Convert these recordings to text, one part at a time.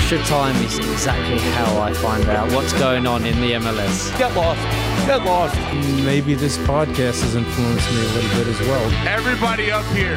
Extra time is exactly how I find out what's going on in the MLS. Get lost. Get lost. Maybe this podcast has influenced me a little bit as well. Everybody up here,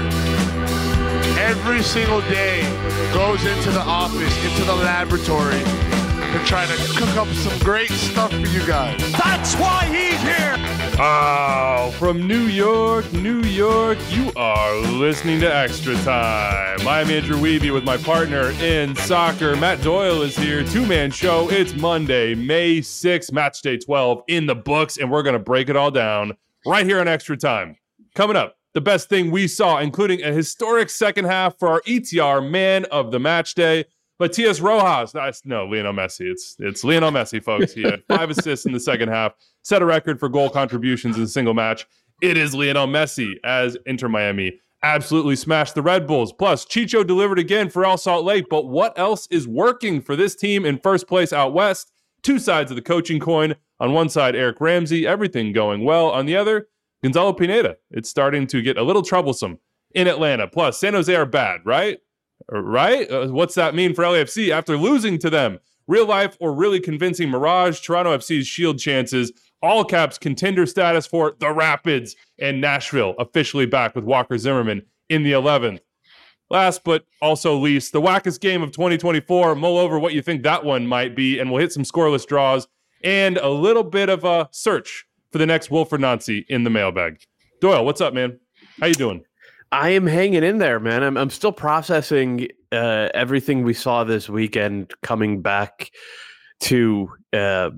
every single day, goes into the office, into the laboratory, to try to cook up some great stuff for you guys. That's why he's here. Oh, from New York, you are listening to Extra Time. I'm Andrew Wiebe with my partner in soccer. Matt Doyle is here, two-man show. It's Monday, May 6th, match day 12 in the books, and we're going to break it all down right here on Extra Time. Coming up, the best thing we saw, including a historic second half for our ETR man of the match day, Matias Rojas. No, Lionel Messi. It's Lionel Messi, folks. He had 5 assists in the second half, set a record for goal contributions in a single match. It is Lionel Messi as Inter Miami absolutely smashed the Red Bulls. Plus, Chicho delivered again for El Salt Lake. But what else is working for this team in first place out west? Two sides of the coaching coin. On one side, Eric Ramsey, everything going well. On the other, Gonzalo Pineda. It's starting to get a little troublesome in Atlanta. Plus, San Jose are bad, right? Right? What's that mean for LAFC after losing to them? Real life or really convincing mirage? Toronto FC's shield chances. All caps contender status for the Rapids. And Nashville officially back with Walker Zimmerman in the 11th. Last but also least, the wackest game of 2024. Mull over what you think that one might be, and we'll hit some scoreless draws and a little bit of a search for the next Wilfried Nancy in the mailbag. Doyle, what's up, man? How you doing? I am hanging in there, man. I'm still processing everything we saw this weekend, coming back to Lionel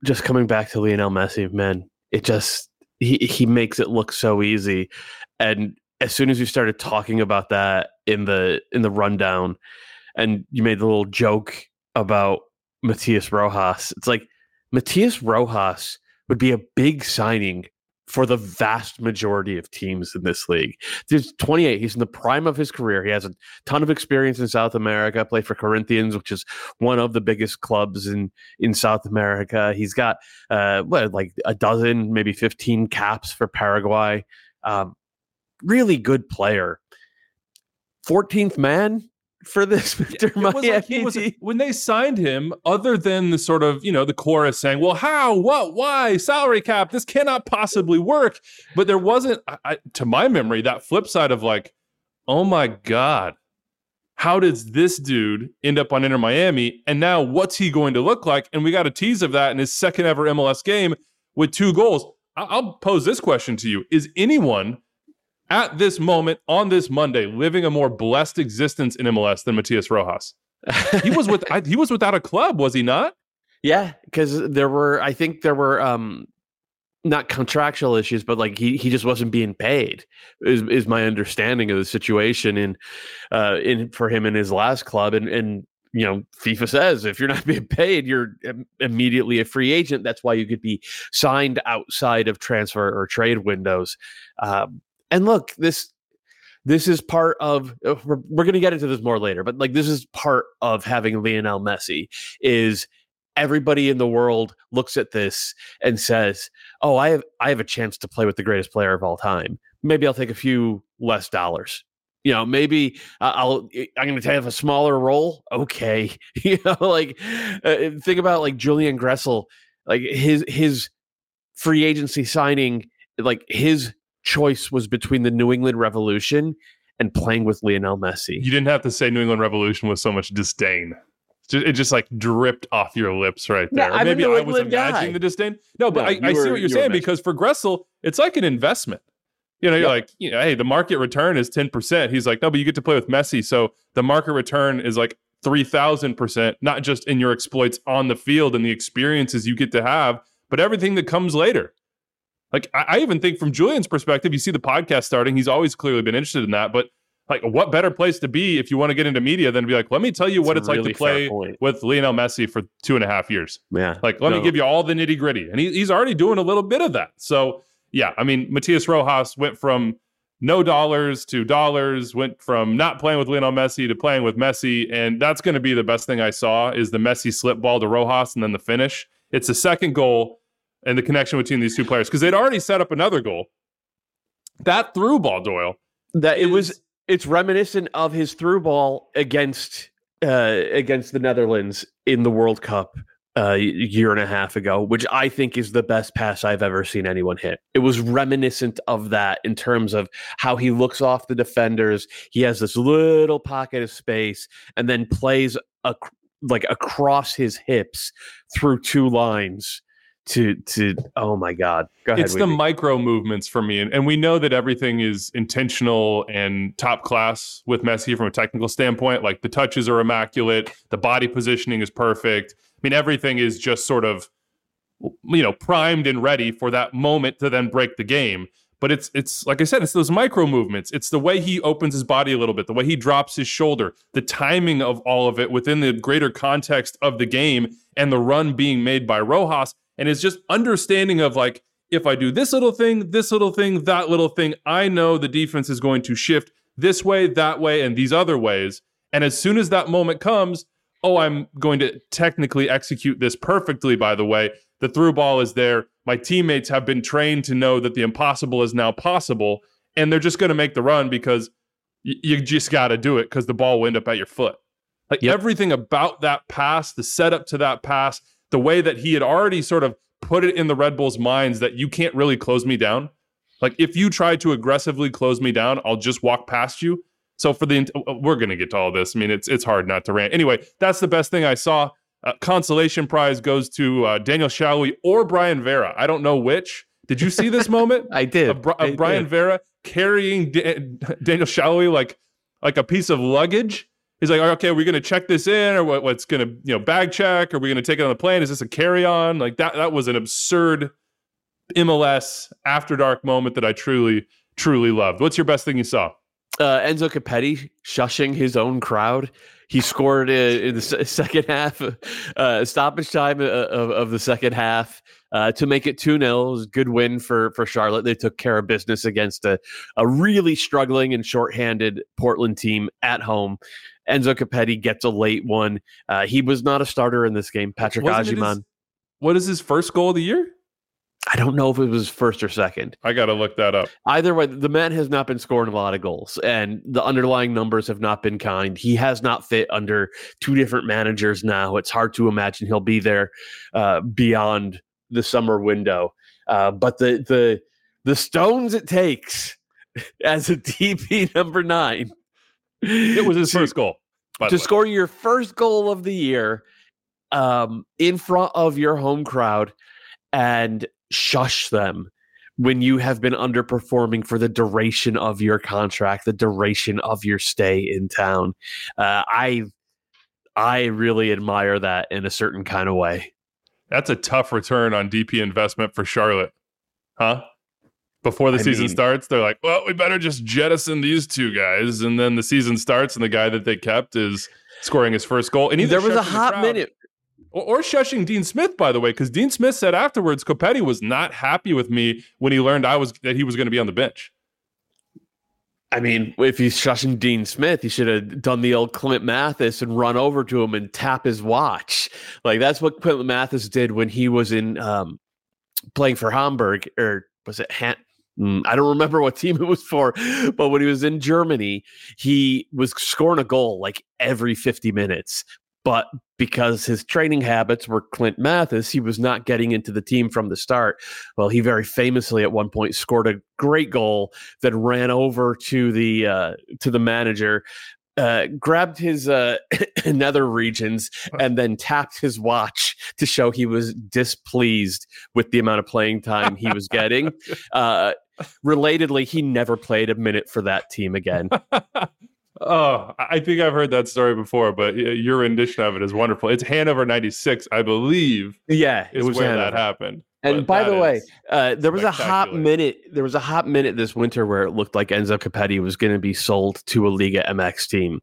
Messi, man. It just he makes it look so easy. And as soon as you started talking about that in the rundown, and you made the little joke about Matias Rojas, it's like Matias Rojas would be a big signing for the vast majority of teams in this league. He's 28. He's in the prime of his career. He has a ton of experience in South America, played for Corinthians, which is one of the biggest clubs in South America. He's got like a dozen, maybe 15 caps for Paraguay. Really good player. 14th man for this Miami. When they signed him, other than the sort of, the chorus saying, well, how, what, why, salary cap, this cannot possibly work. But there wasn't, to my memory, that flip side of like, oh my God, how does this dude end up on Inter Miami? And now what's he going to look like? And we got a tease of that in his second ever MLS game with 2 goals. I'll pose this question to you. Is anyone at this moment, on this Monday, living a more blessed existence in MLS than Matias Rojas? He was without a club, was he not? Yeah, because there were not contractual issues, but like he just wasn't being paid. Is my understanding of the situation in for him in his last club, and FIFA says if you're not being paid, you're immediately a free agent. That's why you could be signed outside of transfer or trade windows. And look, this is part of, we're going to get into this more later, but like this is part of having Lionel Messi is everybody in the world looks at this and says, oh, I have a chance to play with the greatest player of all time. Maybe I'll take a few less dollars. Maybe I'm going to have a smaller role. Okay. Think about like Julian Gressel, like his free agency signing, like his choice was between the New England Revolution and playing with Lionel Messi. You didn't have to say New England Revolution with so much disdain. It just like dripped off your lips right there. Yeah, maybe I was imagining the disdain. No, but I see what you're saying, because for Gressel, it's like an investment. You're like, hey, the market return is 10%. He's like, no, but you get to play with Messi. So the market return is like 3,000%, not just in your exploits on the field and the experiences you get to have, but everything that comes later. Like, I even think from Julian's perspective, you see the podcast starting, he's always clearly been interested in that, but like, what better place to be if you want to get into media than to be like, let me tell you what it's like to play with Lionel Messi for 2.5 years. Yeah. Like, let me give you all the nitty gritty. And he's already doing a little bit of that. So yeah, I mean, Matias Rojas went from no dollars to dollars, went from not playing with Lionel Messi to playing with Messi. And that's going to be the best thing I saw is the Messi slip ball to Rojas and then the finish. It's the second goal and the connection between these two players, because they'd already set up another goal. That through ball, Doyle. It's reminiscent of his through ball against against the Netherlands in the World Cup a year and a half ago, which I think is the best pass I've ever seen anyone hit. It was reminiscent of that in terms of how he looks off the defenders. He has this little pocket of space and then plays across his hips through two lines to oh my God. Go ahead. It's the micro movements for me. And we know that everything is intentional and top class with Messi from a technical standpoint. Like the touches are immaculate. The body positioning is perfect. I mean, everything is just sort of, primed and ready for that moment to then break the game. But it's like I said, it's those micro movements. It's the way he opens his body a little bit, the way he drops his shoulder, the timing of all of it within the greater context of the game and the run being made by Rojas. And it's just understanding of like, if I do this little thing, that little thing, I know the defense is going to shift this way, that way, and these other ways. And as soon as that moment comes, I'm going to technically execute this perfectly, by the way. The through ball is there. My teammates have been trained to know that the impossible is now possible, and they're just going to make the run because you just got to do it because the ball will end up at your foot. Like everything about that pass, the setup to that pass, the way that he had already sort of put it in the Red Bulls' minds that you can't really close me down. Like if you try to aggressively close me down, I'll just walk past you. So we're going to get to all this. I mean, it's hard not to rant. Anyway, that's the best thing I saw. Consolation prize goes to Daniel Shalhoub or Brian Vera. I don't know which. Did you see this moment? I did. Brian Vera carrying Daniel Shalhoub like a piece of luggage. He's like, okay, are we going to check this in, or what's going to bag check? Are we going to take it on the plane? Is this a carry-on? Like that was an absurd MLS after dark moment that I truly, truly loved. What's your best thing you saw? Enzo Capetti shushing his own crowd. He scored in the second half, stoppage time of the second half to make it 2-0. It was a good win for Charlotte. They took care of business against a really struggling and shorthanded Portland team at home. Enzo Capetti gets a late one. He was not a starter in this game. Patrick Agyemang. What is his first goal of the year? I don't know if it was first or second. I got to look that up. Either way, the man has not been scoring a lot of goals, and the underlying numbers have not been kind. He has not fit under two different managers now. It's hard to imagine he'll be there beyond the summer window. But the stones it takes as a DP number 9. It was his first goal. To score your first goal of the year in front of your home crowd and shush them when you have been underperforming for the duration of your contract, the duration of your stay in town. I really admire that in a certain kind of way. That's a tough return on DP investment for Charlotte, huh? Before the season starts, they're like, well, we better just jettison these two guys. And then the season starts and the guy that they kept is scoring his first goal. And there was a hot minute. Or shushing Dean Smith, by the way, because Dean Smith said afterwards, Copetti was not happy with me when he learned that he was going to be on the bench. I mean, if he's shushing Dean Smith, he should have done the old Clint Mathis and run over to him and tap his watch. Like that's what Clint Mathis did when he was in playing for Hamburg, or was it I don't remember what team it was for, but when he was in Germany, he was scoring a goal like every 50 minutes. But because his training habits were Clint Mathis, he was not getting into the team from the start. Well, he very famously at one point scored a great goal, then ran over to the manager, grabbed his nether regions, and then tapped his watch to show he was displeased with the amount of playing time he was getting. Relatedly, he never played a minute for that team again. Oh, I think I've heard that story before, but your rendition of it is wonderful. It's Hanover 96, I believe. Yeah, it was where Hanover. That happened. And by the way, there was a hot minute. There was a hot minute this winter where it looked like Enzo Capetti was going to be sold to a Liga MX team.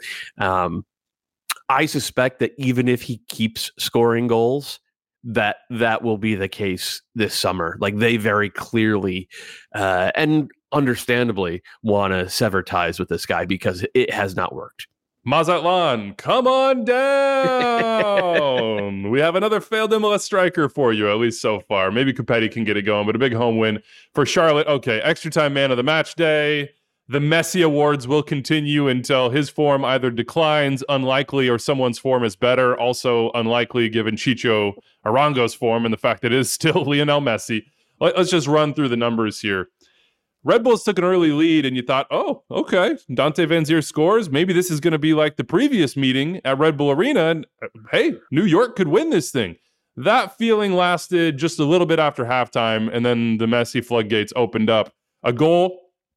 I suspect that even if he keeps scoring goals, that will be the case this summer. Like they very clearly and understandably want to sever ties with this guy because it has not worked. Mazatlan, come on down. We have another failed MLS striker for you, at least so far. Maybe Capetti can get it going, but a big home win for Charlotte. Okay, extra time man of the match day. The Messi Awards will continue until his form either declines, unlikely, or someone's form is better. Also unlikely given Chicho Arango's form and the fact that it is still Lionel Messi. Let's just run through the numbers here. Red Bulls took an early lead and you thought, oh, okay, Dante Vanzeir scores. Maybe this is going to be like the previous meeting at Red Bull Arena. And hey, New York could win this thing. That feeling lasted just a little bit after halftime, and then the Messi floodgates opened up. A goal,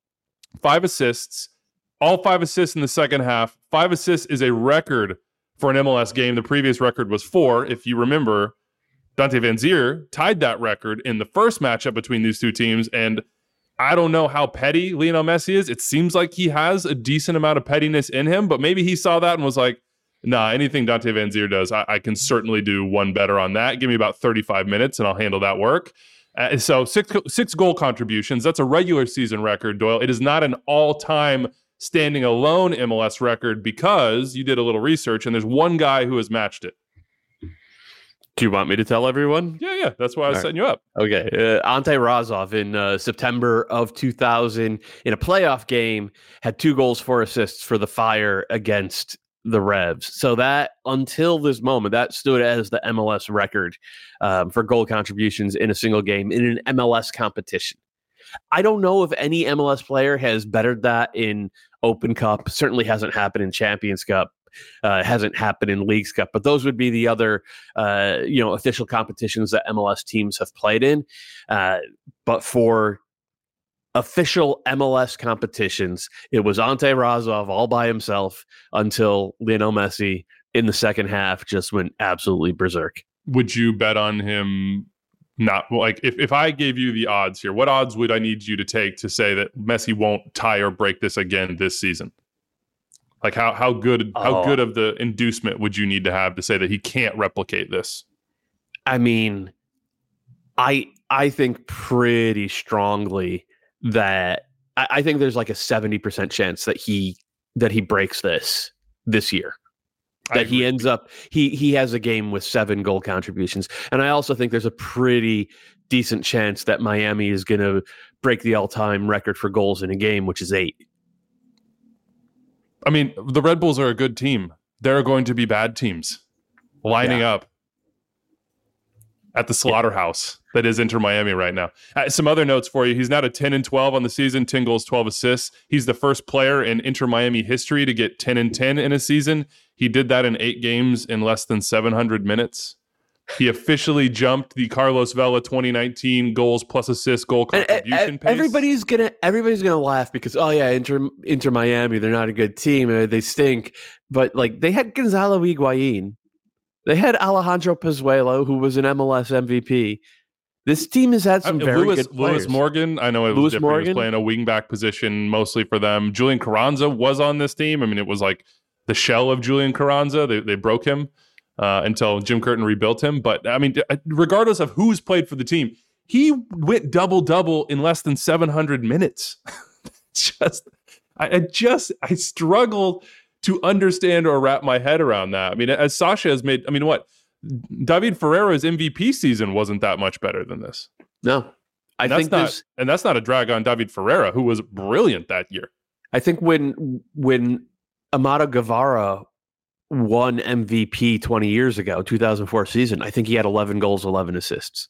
5 assists, all 5 assists in the second half. 5 assists is a record for an MLS game. The previous record was 4. If you remember, Dante Vanzeir tied that record in the first matchup between these two teams, and I don't know how petty Lionel Messi is. It seems like he has a decent amount of pettiness in him, but maybe he saw that and was like, nah, anything Dante Vanzeir does, I can certainly do one better on that. Give me about 35 minutes and I'll handle that work. So six goal contributions. That's a regular season record, Doyle. It is not an all-time standing alone MLS record because you did a little research and there's one guy who has matched it. Do you want me to tell everyone? Yeah. That's why I was setting you up. Okay. Ante Razov in September of 2000 in a playoff game had 2 goals, 4 assists for the Fire against the Revs. So that, until this moment, that stood as the MLS record for goal contributions in a single game in an MLS competition. I don't know if any MLS player has bettered that in Open Cup. Certainly hasn't happened in Champions Cup. Hasn't happened in Leagues Cup, but those would be the other, official competitions that MLS teams have played in. But for official MLS competitions, it was Ante Razov all by himself until Lionel Messi in the second half just went absolutely berserk. Would you bet on him? Not like if I gave you the odds here, what odds would I need you to take to say that Messi won't tie or break this again this season? Like how good of the inducement would you need to have to say that he can't replicate this? I mean, I think pretty strongly that I think there's like a 70% chance that he breaks this year. That he ends up he has a game with 7 goal contributions. And I also think there's a pretty decent chance that Miami is going to break the all-time record for goals in a game, which is 8. I mean, the Red Bulls are a good team. There are going to be bad teams lining up at the slaughterhouse that is Inter Miami right now. Some other notes for you. He's now at 10-12 on the season, 10 goals, 12 assists. He's the first player in Inter Miami history to get 10-10 in a season. He did that in 8 games in less than 700 minutes. He officially jumped the Carlos Vela 2019 goals plus assist goal contribution pace. Everybody's gonna laugh because Inter Miami, they're not a good team, they stink. But like they had Gonzalo Higuain, they had Alejandro Pozuelo, who was an MLS MVP. This team has had some very good players. Lewis Morgan, I know it was different. He was playing a wingback position mostly for them. Julian Carranza was on this team. I mean, it was like the shell of Julian Carranza. They broke him until Jim Curtin rebuilt him. But I mean, regardless of who's played for the team, he went double-double in less than 700 minutes. I struggle to understand or wrap my head around that. I mean, as Sasha has made, David Ferreira's MVP season wasn't that much better than this. No. And that's not a drag on David Ferreira, who was brilliant that year. I think when Amado Guevara won MVP 20 years ago, 2004 season, I think he had 11 goals, 11 assists.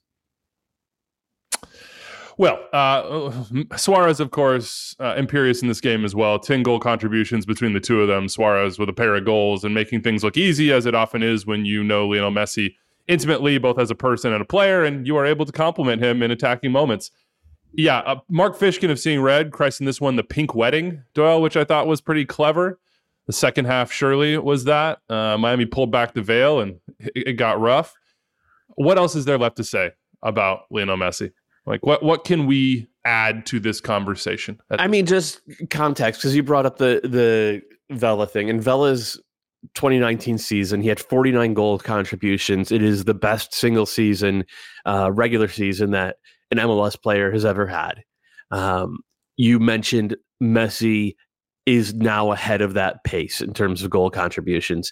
Well, Suarez, of course, imperious in this game as well. 10 goal contributions between the two of them. Suarez with a pair of goals and making things look easy, as it often is when you know Lionel Messi intimately, both as a person and a player, and you are able to compliment him in attacking moments. Yeah, Mark Fishkin of Seeing Red christened this one the Pink Wedding, Doyle, which I thought was pretty clever. The second half surely was that. Miami pulled back the veil and it got rough. What else is there left to say about Lionel Messi? Like, what can we add to this conversation? Just context, because you brought up the Vela thing. In Vela's 2019 season, he had 49 goal contributions. It is the best single season, regular season that an MLS player has ever had. You mentioned Messi is now ahead of that pace in terms of goal contributions.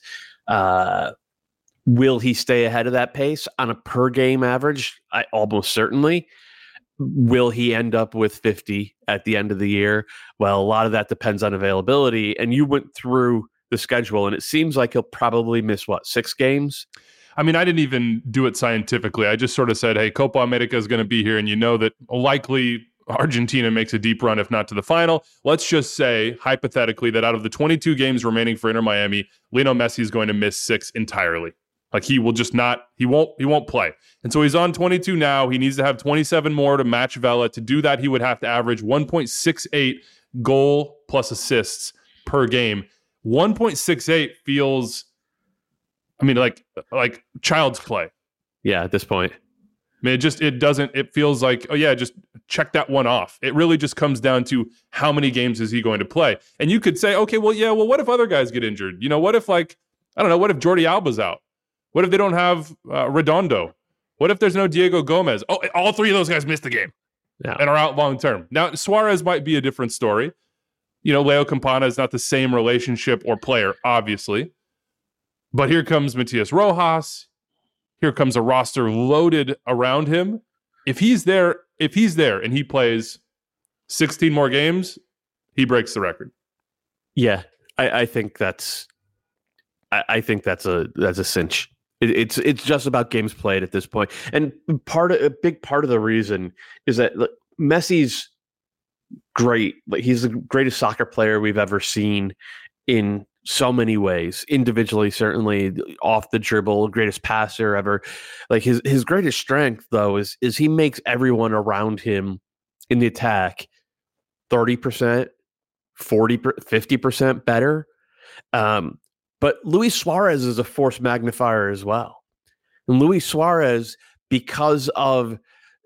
Will he stay ahead of that pace on a per game average? Almost certainly. Will he end up with 50 at the end of the year? Well, a lot of that depends on availability. And you went through the schedule, and it seems like he'll probably miss, 6 games? I mean, I didn't even do it scientifically. I just sort of said, hey, Copa America is going to be here, and you know that likely Argentina makes a deep run, if not to the final. Let's just say, hypothetically, that out of the 22 games remaining for Inter Miami, Lionel Messi is going to miss 6 entirely. Like, he will just not, he won't play. And so he's on 22 now. He needs to have 27 more to match Vela. To do that, he would have to average 1.68 goal plus assists per game. 1.68 feels, I mean, like child's play. Yeah, at this point. I mean, it feels like, oh yeah, just check that one off. It really just comes down to how many games is he going to play? And you could say, okay, well, what if other guys get injured? You know, what if what if Jordi Alba's out? What if they don't have Redondo? What if there's no Diego Gomez? Oh, all 3 of those guys missed the game and are out long term. Now, Suarez might be a different story. You know, Leo Campana is not the same relationship or player, obviously. But here comes Matias Rojas. Here comes a roster loaded around him. If he's there and he plays 16 more games, he breaks the record. Yeah, I think that's a cinch. It's just about games played at this point. And a big part of the reason is that Messi's great. Like, he's the greatest soccer player we've ever seen in so many ways. Individually, certainly, off the dribble, greatest passer ever. Like, his greatest strength, though, is he makes everyone around him in the attack 30%, 40%, 50% better. But Luis Suarez is a force magnifier as well. And Luis Suarez, because of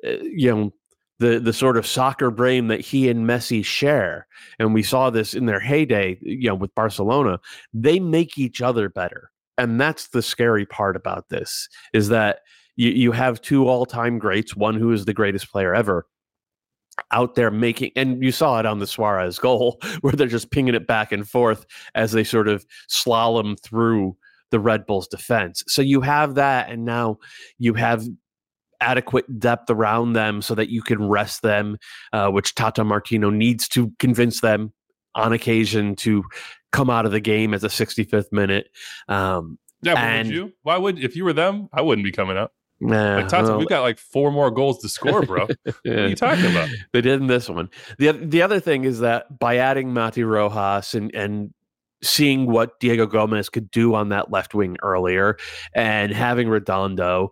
the sort of soccer brain that he and Messi share, and we saw this in their heyday, with Barcelona, they make each other better. And that's the scary part about this, is that you have 2 all-time greats, one who is the greatest player ever, out there making, and you saw it on the Suarez goal, where they're just pinging it back and forth as they sort of slalom through the Red Bulls defense. So you have that, and now you have adequate depth around them so that you can rest them, which Tata Martino needs to convince them on occasion to come out of the game at the 65th minute. Would you? If you were them, I wouldn't be coming out. Nah, Tata, we've got 4 more goals to score, bro. What are you talking about? They did in this one. The other thing is that by adding Mati Rojas and seeing what Diego Gomez could do on that left wing earlier, and having Redondo,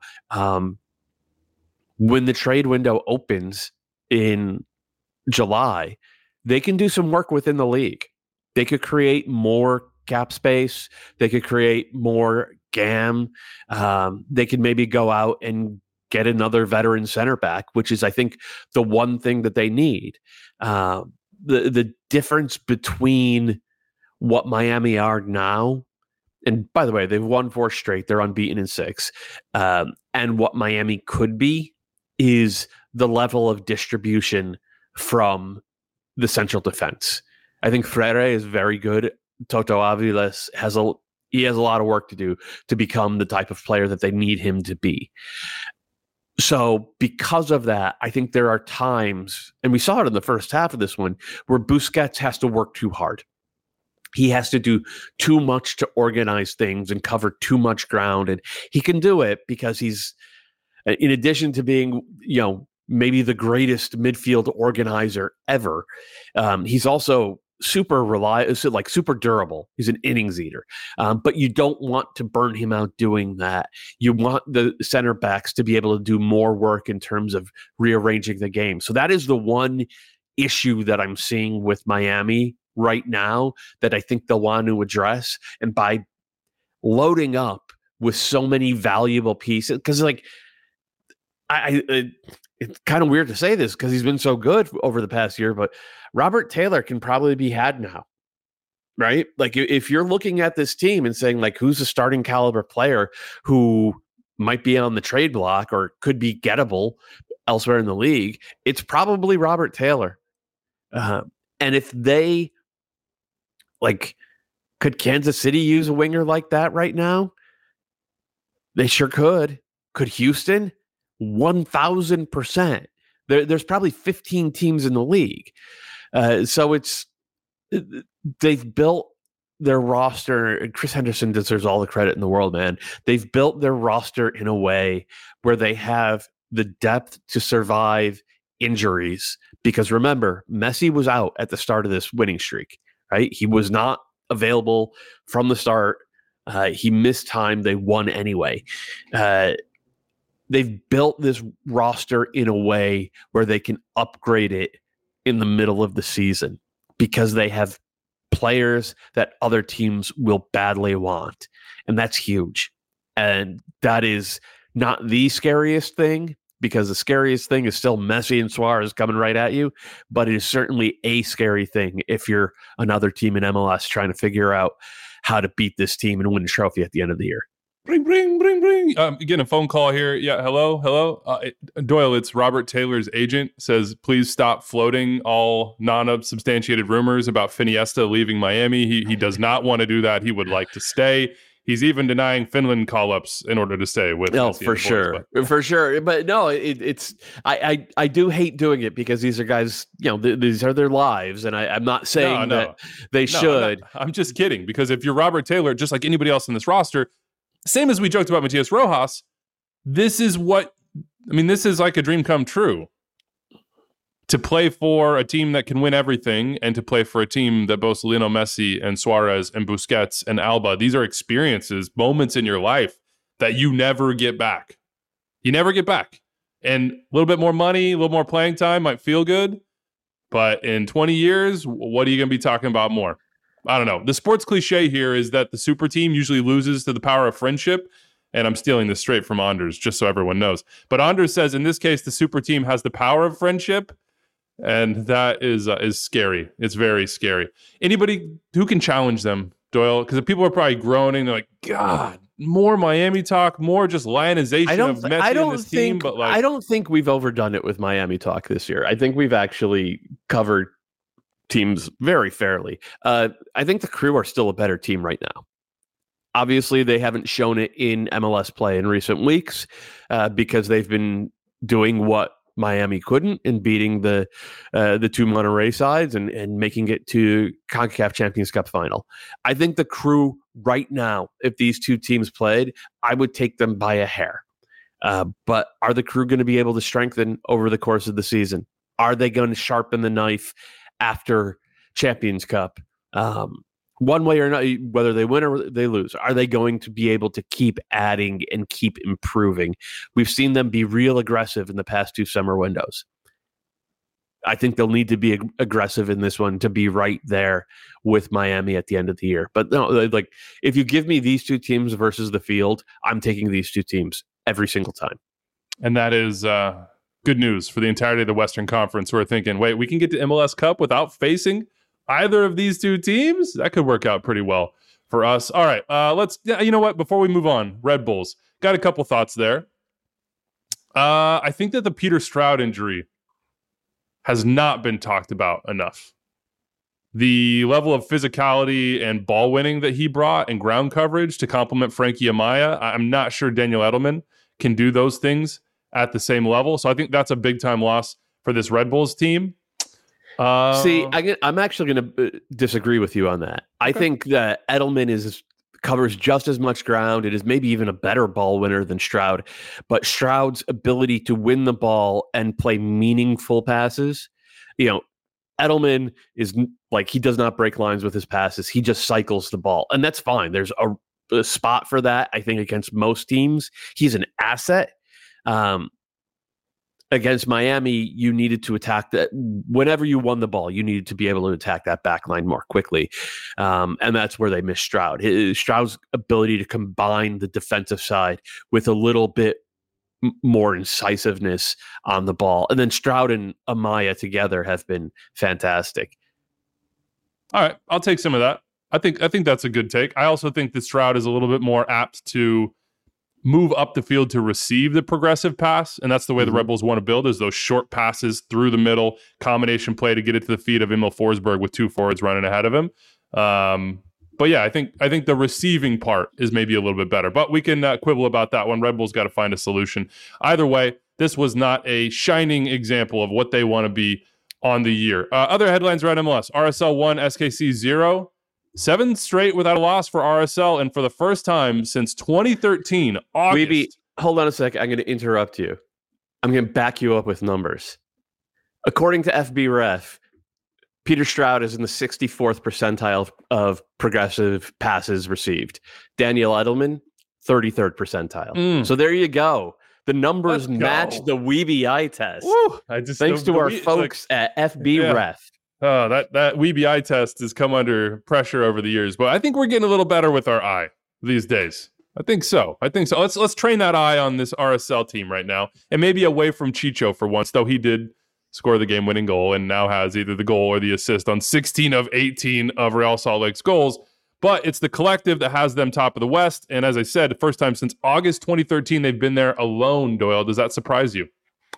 when the trade window opens in July, they can do some work within the league. They could create more cap space. They could create more GAM. They could maybe go out and get another veteran center back, which is, I think, the one thing that they need. The difference between what Miami are now, and by the way, they've won 4 straight, they're unbeaten in 6, and what Miami could be, is the level of distribution from the central defense. I think Freire is very good. Toto Aviles has a lot of work to do to become the type of player that they need him to be. So because of that, I think there are times, and we saw it in the first half of this one, where Busquets has to work too hard. He has to do too much to organize things and cover too much ground. And he can do it because he's, in addition to being, maybe the greatest midfield organizer ever, he's also super reliable, super durable. He's an innings eater. But you don't want to burn him out doing that. You want the center backs to be able to do more work in terms of rearranging the game. So that is the one issue that I'm seeing with Miami right now that I think they'll want to address. And by loading up with so many valuable pieces, because it's kind of weird to say this because he's been so good over the past year, but Robert Taylor can probably be had now, right? Like, if you're looking at this team and saying, who's a starting caliber player who might be on the trade block or could be gettable elsewhere in the league, it's probably Robert Taylor. And if they, could Kansas City use a winger like that right now? They sure could. Could Houston? 1,000%. There's probably 15 teams in the league. So they've built their roster, and Chris Henderson deserves all the credit in the world, man. They've built their roster in a way where they have the depth to survive injuries. Because remember, Messi was out at the start of this winning streak, right? He was not available from the start. He missed time. They won anyway. They've built this roster in a way where they can upgrade it in the middle of the season because they have players that other teams will badly want. And that's huge. And that is not the scariest thing, because the scariest thing is still Messi and Suarez coming right at you. But it is certainly a scary thing if you're another team in MLS trying to figure out how to beat this team and win a trophy at the end of the year. Bring. Getting a phone call here. Yeah, hello. Doyle, it's Robert Taylor's agent. Says, please stop floating all non-substantiated rumors about Finiesta leaving Miami. He does not want to do that. He would like to stay. He's even denying Finland call-ups in order to stay with. No, for sure. But no, I do hate doing it because these are guys, these are their lives, and I'm not saying that they should. I'm just kidding, because if you're Robert Taylor, just like anybody else in this roster, same as we joked about Matias Rojas, this is like a dream come true. To play for a team that can win everything, and to play for a team that boasts Lionel Messi and Suarez and Busquets and Alba. These are experiences, moments in your life that you never get back. You never get back. And a little bit more money, a little more playing time might feel good, but in 20 years, what are you going to be talking about more? I don't know. The sports cliche here is that the super team usually loses to the power of friendship. And I'm stealing this straight from Anders, just so everyone knows. But Anders says, in this case, the super team has the power of friendship. And that is scary. It's very scary. Anybody who can challenge them, Doyle, because people are probably groaning. They're like, God, more Miami talk, more just lionization of Messi and this team. But I don't think we've overdone it with Miami talk this year. I think we've actually covered teams very fairly. I think the Crew are still a better team right now. Obviously, they haven't shown it in MLS play in recent weeks because they've been doing what Miami couldn't in beating the two Monterrey sides and making it to CONCACAF Champions Cup final. I think the Crew right now, if these two teams played, I would take them by a hair. But are the Crew going to be able to strengthen over the course of the season? Are they going to sharpen the knife after Champions Cup? One way or another, whether they win or they lose, are they going to be able to keep adding and keep improving? We've seen them be real aggressive in the past two summer windows. I think they'll need to be aggressive in this one to be right there with Miami at the end of the year. But no, like, if you give me these two teams versus the field, I'm taking these two teams every single time. And that is good news for the entirety of the Western Conference, who are thinking, wait, we can get to MLS Cup without facing either of these two teams? That could work out pretty well for us. All right, you know what? Before we move on, Red Bulls. Got a couple thoughts there. I think that the Peter Stroud injury has not been talked about enough. The level of physicality and ball winning that he brought and ground coverage to complement Frankie Amaya, I'm not sure Daniel Edelman can do those things at the same level. So I think that's a big-time loss for this Red Bulls team. See, I'm actually going to disagree with you on that. Okay. I think that Edelman covers just as much ground. It is maybe even a better ball winner than Stroud. But Stroud's ability to win the ball and play meaningful passes, Edelman is like, he does not break lines with his passes. He just cycles the ball. And that's fine. There's a spot for that, I think, against most teams. He's an asset. Against Miami, you needed to attack that. Whenever you won the ball, you needed to be able to attack that back line more quickly. And that's where they missed Stroud. Stroud's ability to combine the defensive side with a little bit more incisiveness on the ball. And then Stroud and Amaya together have been fantastic. All right, I'll take some of that. I think that's a good take. I also think that Stroud is a little bit more apt to move up the field to receive the progressive pass, and that's the way the Red Bulls want to build, is those short passes through the middle, combination play to get it to the feet of Emil Forsberg with two forwards running ahead of him. But yeah, I think the receiving part is maybe a little bit better, but we can quibble about that one. Red Bulls got to find a solution. Either way, this was not a shining example of what they want to be on the year. Other headlines around MLS: RSL 1, SKC 0. 7 straight without a loss for RSL, and for the first time since 2013, August. Weeby, hold on a sec. I'm going to interrupt you. I'm going to back you up with numbers. According to FBref, Peter Stroud is in the 64th percentile of progressive passes received. Daniel Edelman, 33rd percentile. So there you go. The numbers match the Weeby eye test. Woo! Thanks to our folks at FBref. Oh, that Weeby eye test has come under pressure over the years, but I think we're getting a little better with our eye these days. I think so. Let's train that eye on this RSL team right now, and maybe away from Chicho for once, though he did score the game-winning goal and now has either the goal or the assist on 16 of 18 of Real Salt Lake's goals. But it's the collective that has them top of the West, and as I said, the first time since August 2013, they've been there alone, Doyle. Does that surprise you?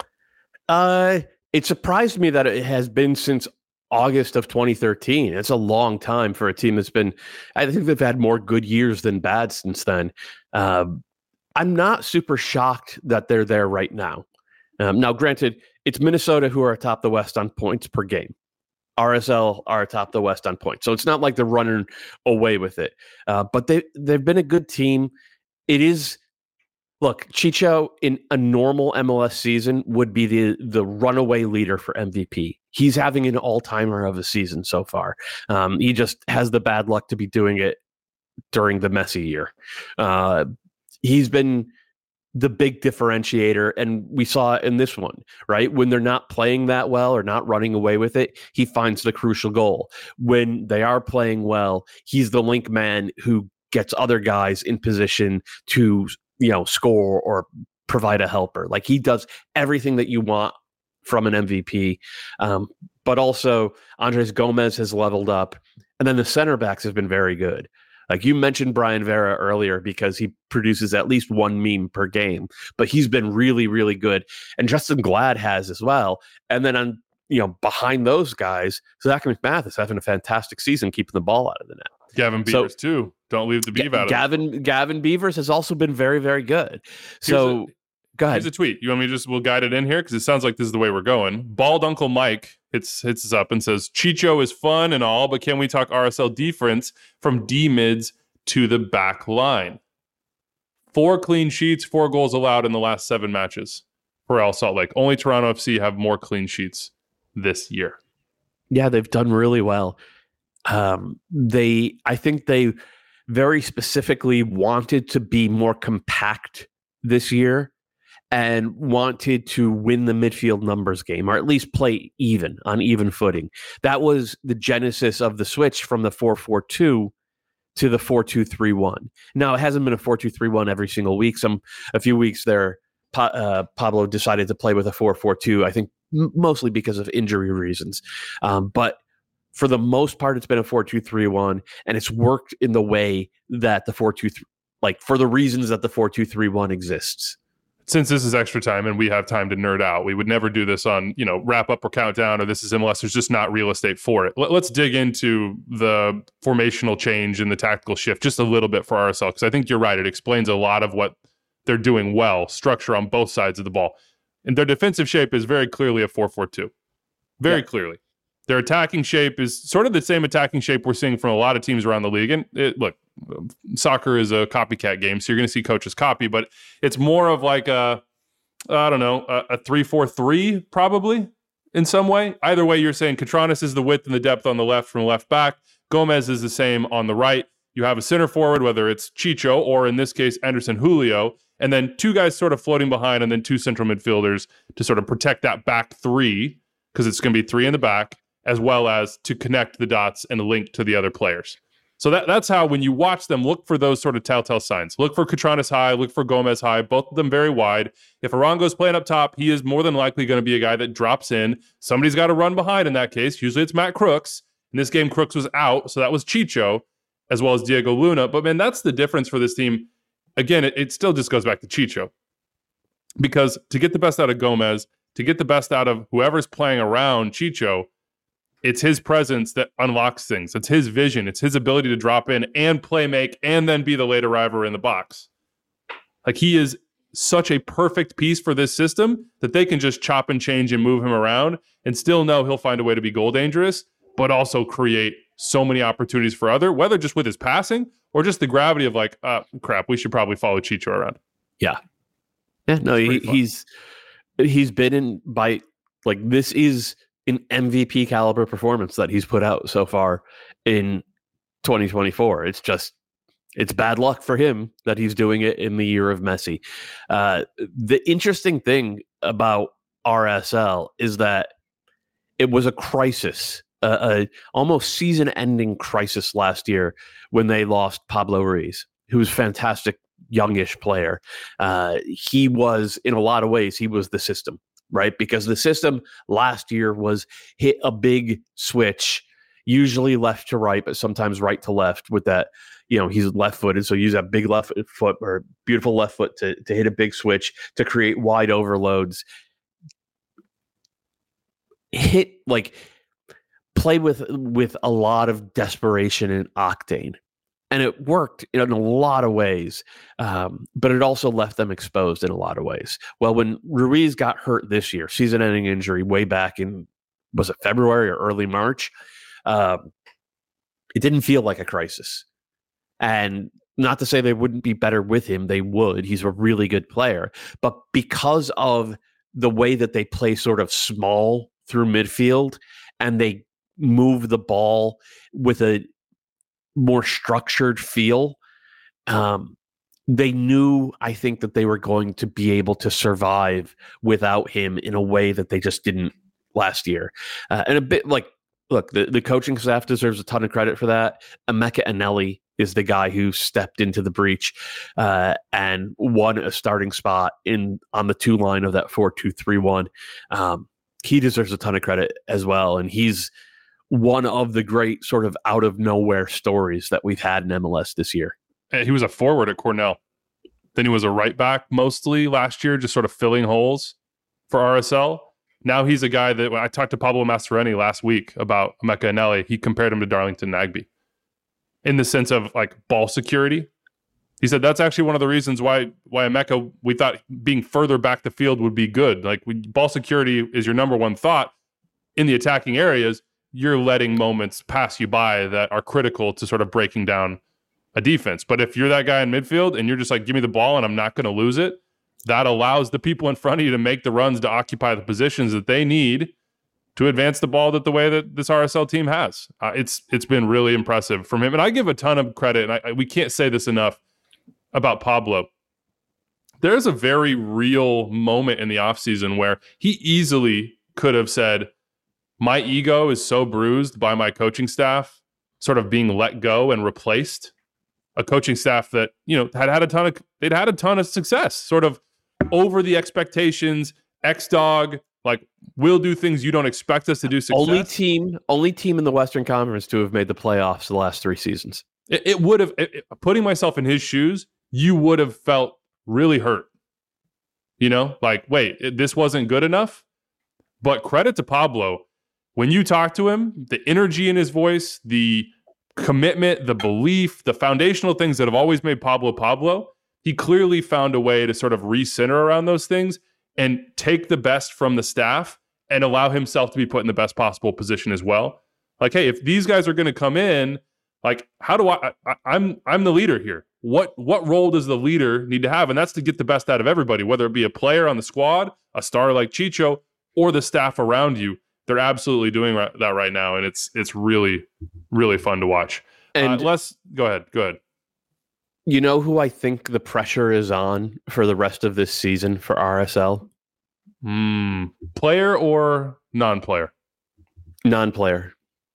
It surprised me that it has been since August of 2013. It's a long time for a team that's been, I think they've had more good years than bad since then. I'm not super shocked that they're there right now. Now, granted, it's Minnesota who are atop the West on points per game. RSL are atop the West on points. So it's not like they're running away with it. But they've been a good team. It is, look, Chicho in a normal MLS season would be the runaway leader for MVP. He's having an all-timer of a season so far. He just has the bad luck to be doing it during the messy year. He's been the big differentiator, and we saw it in this one, right? When they're not playing that well or not running away with it, he finds the crucial goal. When they are playing well, he's the link man who gets other guys in position to, score or provide a helper. Like, he does everything that you want from an MVP. But also Andres Gomez has leveled up, and then the center backs have been very good. Like, you mentioned Brian Vera earlier because he produces at least one meme per game, but he's been really, really good. And Justin Glad has as well. And then behind those guys, Zach McMath is having a fantastic season keeping the ball out of the net. Gavin Beavers too. Don't leave the Beav out of it. Gavin Beavers has also been very, very good. So go ahead. Here's a tweet. You want me we'll guide it in here? Because it sounds like this is the way we're going. Bald Uncle Mike hits us up and says, Chicho is fun and all, but can we talk RSL defense from D-mids to the back line? 4 clean sheets, 4 goals allowed in the last 7 matches for Real Salt Lake. Only Toronto FC have more clean sheets this year. Yeah, they've done really well. I think they very specifically wanted to be more compact this year and wanted to win the midfield numbers game, or at least play on even footing. That was the genesis of the switch from the 4-4-2 to the 4-2-3-1. Now, it hasn't been a 4-2-3-1 every single week. A few weeks there, Pablo decided to play with a 4-4-2, I think mostly because of injury reasons. But for the most part, it's been a 4-2-3-1, and it's worked in the way that the 4-2-3, for the reasons that the 4-2-3-1 exists. Since this is extra time and we have time to nerd out, we would never do this on, wrap up or countdown, or this is MLS. There's just not real estate for it. Let's dig into the formational change and the tactical shift just a little bit for RSL, because I think you're right. It explains a lot of what they're doing well, structure on both sides of the ball. And their defensive shape is very clearly a 4-4-2. Very clearly. Their attacking shape is sort of the same attacking shape we're seeing from a lot of teams around the league. And look, soccer is a copycat game, so you're going to see coaches copy, but it's more of like a 3-4-3 probably in some way. Either way, you're saying Katranis is the width and the depth on the left from left back. Gomez is the same on the right. You have a center forward, whether it's Chicho or in this case, Anderson Julio, and then 2 guys sort of floating behind, and then 2 central midfielders to sort of protect that back 3, because it's going to be 3 in the back, as well as to connect the dots and link to the other players. So that's how, when you watch them, look for those sort of telltale signs. Look for Katranis high, look for Gomez high, both of them very wide. If Arango's playing up top, he is more than likely going to be a guy that drops in. Somebody's got to run behind in that case. Usually it's Matt Crooks. In this game, Crooks was out, so that was Chicho, as well as Diego Luna. But, man, that's the difference for this team. Again, it still just goes back to Chicho. Because to get the best out of Gomez, to get the best out of whoever's playing around Chicho, it's his presence that unlocks things. It's his vision. It's his ability to drop in and play make and then be the late arriver in the box. Like, he is such a perfect piece for this system that they can just chop and change and move him around and still know he'll find a way to be goal dangerous, but also create so many opportunities for whether just with his passing or just the gravity of like, crap, we should probably follow Chicho around. Yeah. Yeah, no, he's been in by like, this is an MVP caliber performance that he's put out so far in 2024. It's bad luck for him that he's doing it in the year of Messi. The interesting thing about RSL is that it was a crisis, almost season-ending crisis last year when they lost Pablo Ruiz, who was a fantastic youngish player. He was, in a lot of ways, he was the system, right? Because the system last year was hit a big switch, usually left to right, but sometimes right to left with that. He's left-footed, so use that big left foot or beautiful left foot to hit a big switch to create wide overloads. Play with a lot of desperation and octane. And it worked in a lot of ways, but it also left them exposed in a lot of ways. Well, when Ruiz got hurt this year, season-ending injury way back in, was it February or early March? It didn't feel like a crisis. And not to say they wouldn't be better with him, they would. He's a really good player. But because of the way that they play sort of small through midfield and they move the ball with a more structured feel, they knew, I think, that they were going to be able to survive without him in a way that they just didn't last year. And a bit like, look, the coaching staff deserves a ton of credit for that. Emeka Eneli is the guy who stepped into the breach and won a starting spot on the 2 line of that 4-2-3-1. He deserves a ton of credit as well. And he's one of the great sort of out of nowhere stories that we've had in MLS this year. He was a forward at Cornell. Then he was a right back mostly last year, just sort of filling holes for RSL. Now he's a guy that, when I talked to Pablo Mastroeni last week about Emeka Eneli, he compared him to Darlington Nagbe in the sense of like ball security. He said that's actually one of the reasons why Emeka, we thought being further back the field would be good. Like ball security is your number one thought in the attacking areas. You're letting moments pass you by that are critical to sort of breaking down a defense. But if you're that guy in midfield and you're just like, give me the ball and I'm not going to lose it, that allows the people in front of you to make the runs to occupy the positions that they need to advance the ball the way that this RSL team has. It's been really impressive from him. And I give a ton of credit, and we can't say this enough about Pablo. There's a very real moment in the offseason where he easily could have said, my ego is so bruised by my coaching staff sort of being let go and replaced. A coaching staff that, had a ton of success, sort of over the expectations, X-Dog, like, we'll do things you don't expect us to do. Success. Only team in the Western Conference to have made the playoffs the last 3 seasons. It would have, putting myself in his shoes, you would have felt really hurt. Like, wait, this wasn't good enough? But credit to Pablo. When you talk to him, the energy in his voice, the commitment, the belief, the foundational things that have always made Pablo, he clearly found a way to sort of recenter around those things and take the best from the staff and allow himself to be put in the best possible position as well. Like, hey, if these guys are going to come in, like, how do I'm the leader here. What role does the leader need to have? And that's to get the best out of everybody, whether it be a player on the squad, a star like Chicho, or the staff around you. They're absolutely doing that right now, and it's really, really fun to watch. And go ahead. You know who I think the pressure is on for the rest of this season for RSL? Player or non-player? Non-player.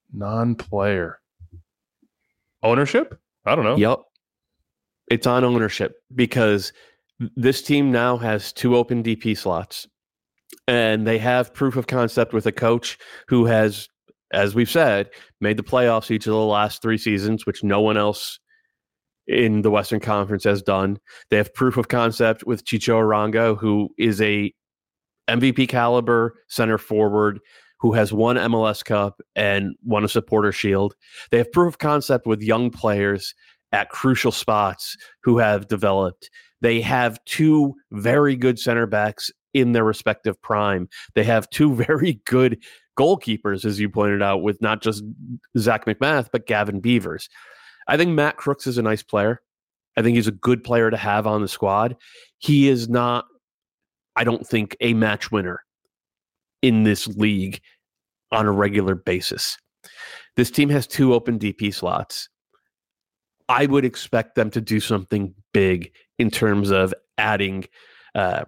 Ownership? I don't know. Yep. It's on ownership because this team now has 2 open DP slots. And they have proof of concept with a coach who has, as we've said, made the playoffs each of the last 3 seasons, which no one else in the Western Conference has done. They have proof of concept with Chicho Arango, who is a MVP caliber center forward who has won MLS Cup and won a Supporter Shield. They have proof of concept with young players at crucial spots who have developed. They have two very good center backs in their respective prime. They have two very good goalkeepers, as you pointed out, with not just Zach McMath, but Gavin Beavers. I think Matt Crooks is a nice player. I think he's a good player to have on the squad. He is not, I don't think, a match winner in this league on a regular basis. This team has two open DP slots. I would expect them to do something big in terms of adding a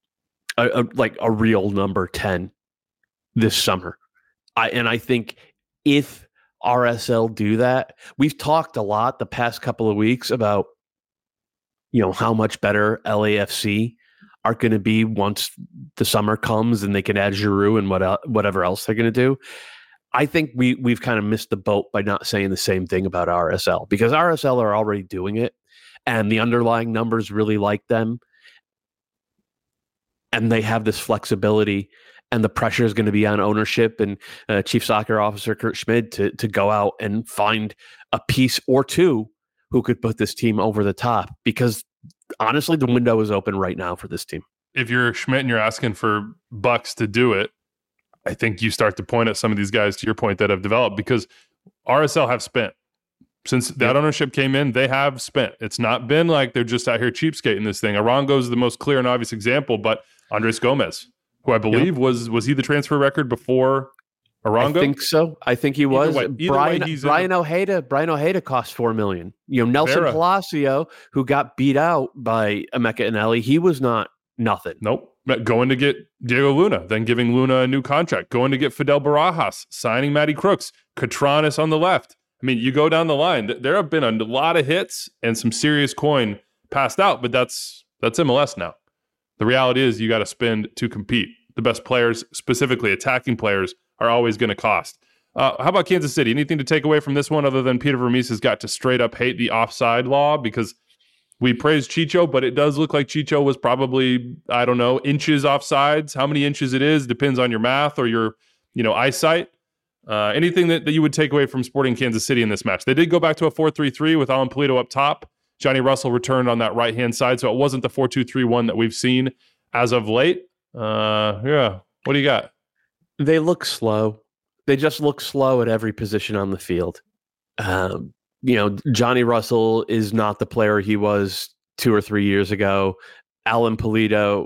real number 10 this summer. I think if RSL do that, we've talked a lot the past couple of weeks about, how much better LAFC are going to be once the summer comes and they can add Giroud and whatever else they're going to do. I think we've kind of missed the boat by not saying the same thing about RSL, because RSL are already doing it and the underlying numbers really like them. And they have this flexibility, and the pressure is going to be on ownership and Chief Soccer Officer Kurt Schmid to go out and find a piece or two who could put this team over the top, because honestly, the window is open right now for this team. If you're Schmidt and you're asking for bucks to do it, I think you start to point at some of these guys, to your point, that have developed, because RSL have spent. Since that ownership came in, they have spent. It's not been like they're just out here cheapskating this thing. Arango is the most clear and obvious example, but Andres Gomez, who I believe was he the transfer record before Arango? I think so. I think he was. Brian Ojeda cost $4 million. Nelson Palacio, who got beat out by Emeka Eneli, he was not nothing. Nope. Going to get Diego Luna, then giving Luna a new contract. Going to get Fidel Barajas, signing Matty Crooks, Catranis on the left. I mean, you go down the line. There have been a lot of hits and some serious coin passed out, but that's MLS now. The reality is you got to spend to compete. The best players, specifically attacking players, are always going to cost. How about Kansas City? Anything to take away from this one other than Peter Vermes has got to straight up hate the offside law? Because we praised Chicho, but it does look like Chicho was probably, I don't know, inches offsides. How many inches it is depends on your math or your eyesight. Anything that you would take away from Sporting Kansas City in this match? They did go back to a 4-3-3 with Alan Pulido up top. Johnny Russell returned on that right-hand side, so it wasn't the 4-2-3-1 that we've seen as of late. What do you got? They look slow. They just look slow at every position on the field. Johnny Russell is not the player he was 2 or 3 years ago. Alan Pulido,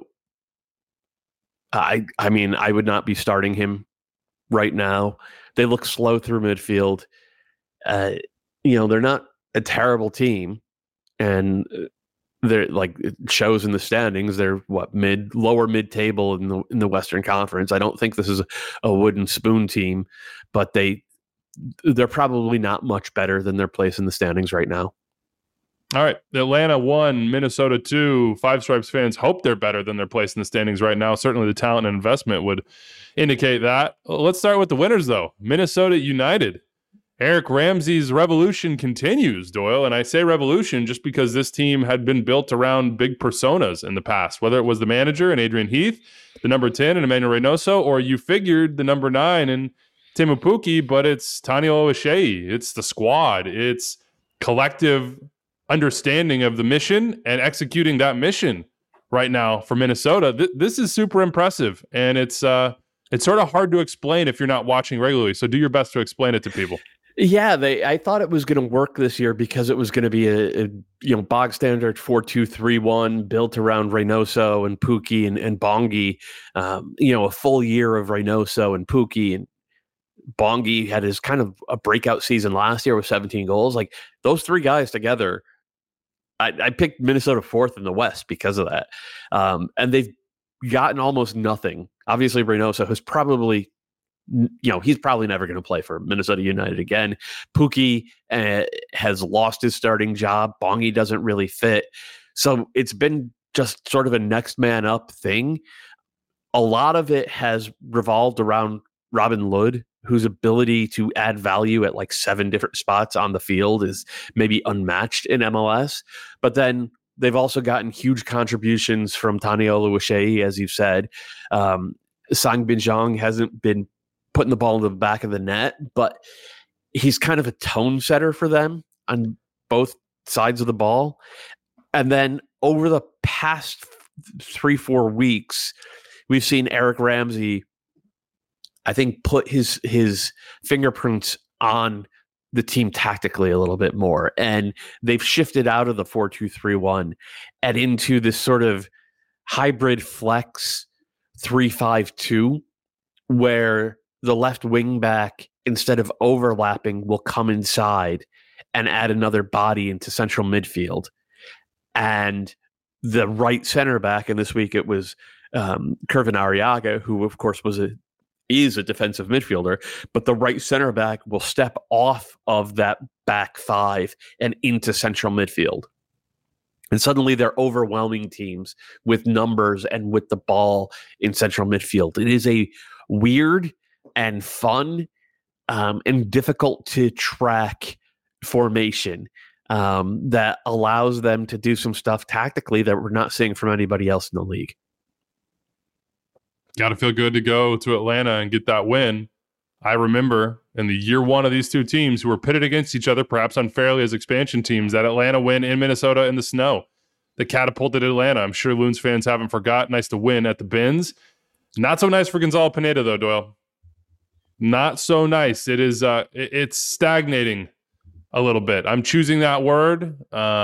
I mean, I would not be starting him right now. They look slow through midfield. They're not a terrible team, and they're like, it shows in the standings. They're lower mid table in the Western Conference. I don't think this is a wooden spoon team, but they're probably not much better than their place in the standings right now. All right. Atlanta 1, Minnesota 2. Five Stripes fans hope they're better than their place in the standings right now. Certainly the talent and investment would indicate that. Let's start with the winners, though. Minnesota United. Eric Ramsey's revolution continues, Doyle. And I say revolution just because this team had been built around big personas in the past, whether it was the manager and Adrian Heath, the number 10 and Emmanuel Reynoso, or you figured the number 9 and Teemu Pukki, but it's Tani Oluwaseyi. It's the squad. It's collective understanding of the mission and executing that mission right now for Minnesota. This is super impressive, and it's sort of hard to explain if you're not watching regularly. So do your best to explain it to people. Yeah, I thought it was going to work this year because it was going to be a bog standard 4-2-3-1 built around Reynoso and Pukki and Bongi. A full year of Reynoso and Pukki, and Bongi had his kind of a breakout season last year with 17 goals. Like, those three guys together, I picked Minnesota 4th in the West because of that. And they've gotten almost nothing. Obviously, Reynoso has probably, he's probably never going to play for Minnesota United again. Pukki has lost his starting job. Bongi doesn't really fit. So it's been just sort of a next man up thing. A lot of it has revolved around Robin Lod, whose ability to add value at like 7 different spots on the field is maybe unmatched in MLS. But then they've also gotten huge contributions from Tani Oluwaseyi, as you've said. Sang Bin Jong hasn't been putting the ball in the back of the net, but he's kind of a tone setter for them on both sides of the ball. And then over the past 3-4 weeks, we've seen Eric Ramsey, I think, put his fingerprints on the team tactically a little bit more. And they've shifted out of the 4-2-3-1 and into this sort of hybrid flex 3-5-2, where the left wing back, instead of overlapping, will come inside and add another body into central midfield. And the right center back, and this week it was Kervin Arriaga, who of course is a defensive midfielder, but the right center back will step off of that back five and into central midfield. And suddenly they're overwhelming teams with numbers and with the ball in central midfield. It is a weird and fun and difficult to track formation that allows them to do some stuff tactically that we're not seeing from anybody else in the league. Got to feel good to go to Atlanta and get that win. I remember in the year one of these two teams who were pitted against each other, perhaps unfairly as expansion teams, that Atlanta win in Minnesota in the snow that catapulted Atlanta. I'm sure Loons fans haven't forgot. Nice to win at the Bins. Not so nice for Gonzalo Pineda, though, Doyle. Not so nice. It is. It's stagnating a little bit. I'm choosing that word.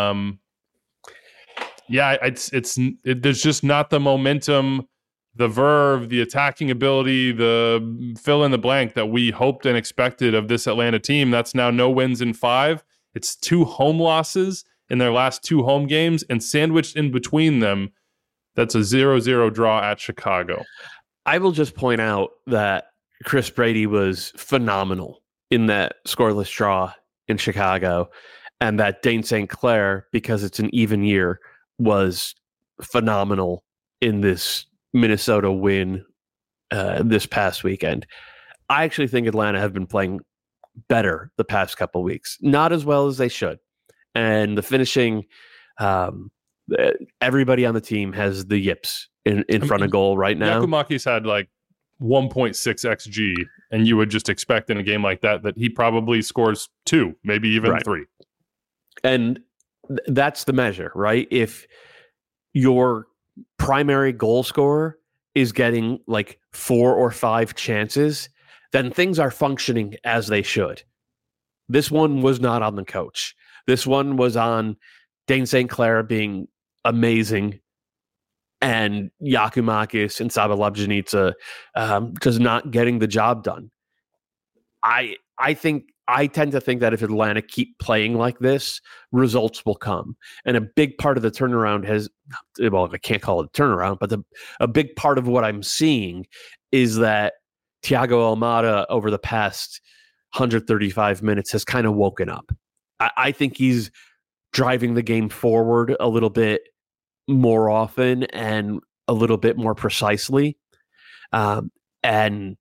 There's just not the momentum, the verve, the attacking ability, the fill in the blank that we hoped and expected of this Atlanta team. That's now no wins in 5. It's 2 home losses in their last 2 home games, and sandwiched in between them, that's a 0-0 draw at Chicago. I will just point out that Chris Brady was phenomenal in that scoreless draw in Chicago, and that Dane St. Clair, because it's an even year, was phenomenal in this Minnesota win this past weekend. I actually think Atlanta have been playing better the past couple weeks. Not as well as they should. And the finishing, everybody on the team has the yips in front of goal right now. Giakoumakis had like 1.6 XG, and you would just expect in a game like that he probably scores 2, maybe even 3. And that's the measure, right? If your primary goal scorer is getting like 4 or 5 chances, then things are functioning as they should. This one was not on the coach. This one was on Dane St. Clair being amazing, and Giakoumakis and Saba Lobjanitsa just not getting the job done. I tend to think that if Atlanta keep playing like this, results will come. And a big part of the turnaround I can't call it a turnaround, but a big part of what I'm seeing is that Thiago Almada over the past 135 minutes has kind of woken up. I think he's driving the game forward a little bit more often and a little bit more precisely. And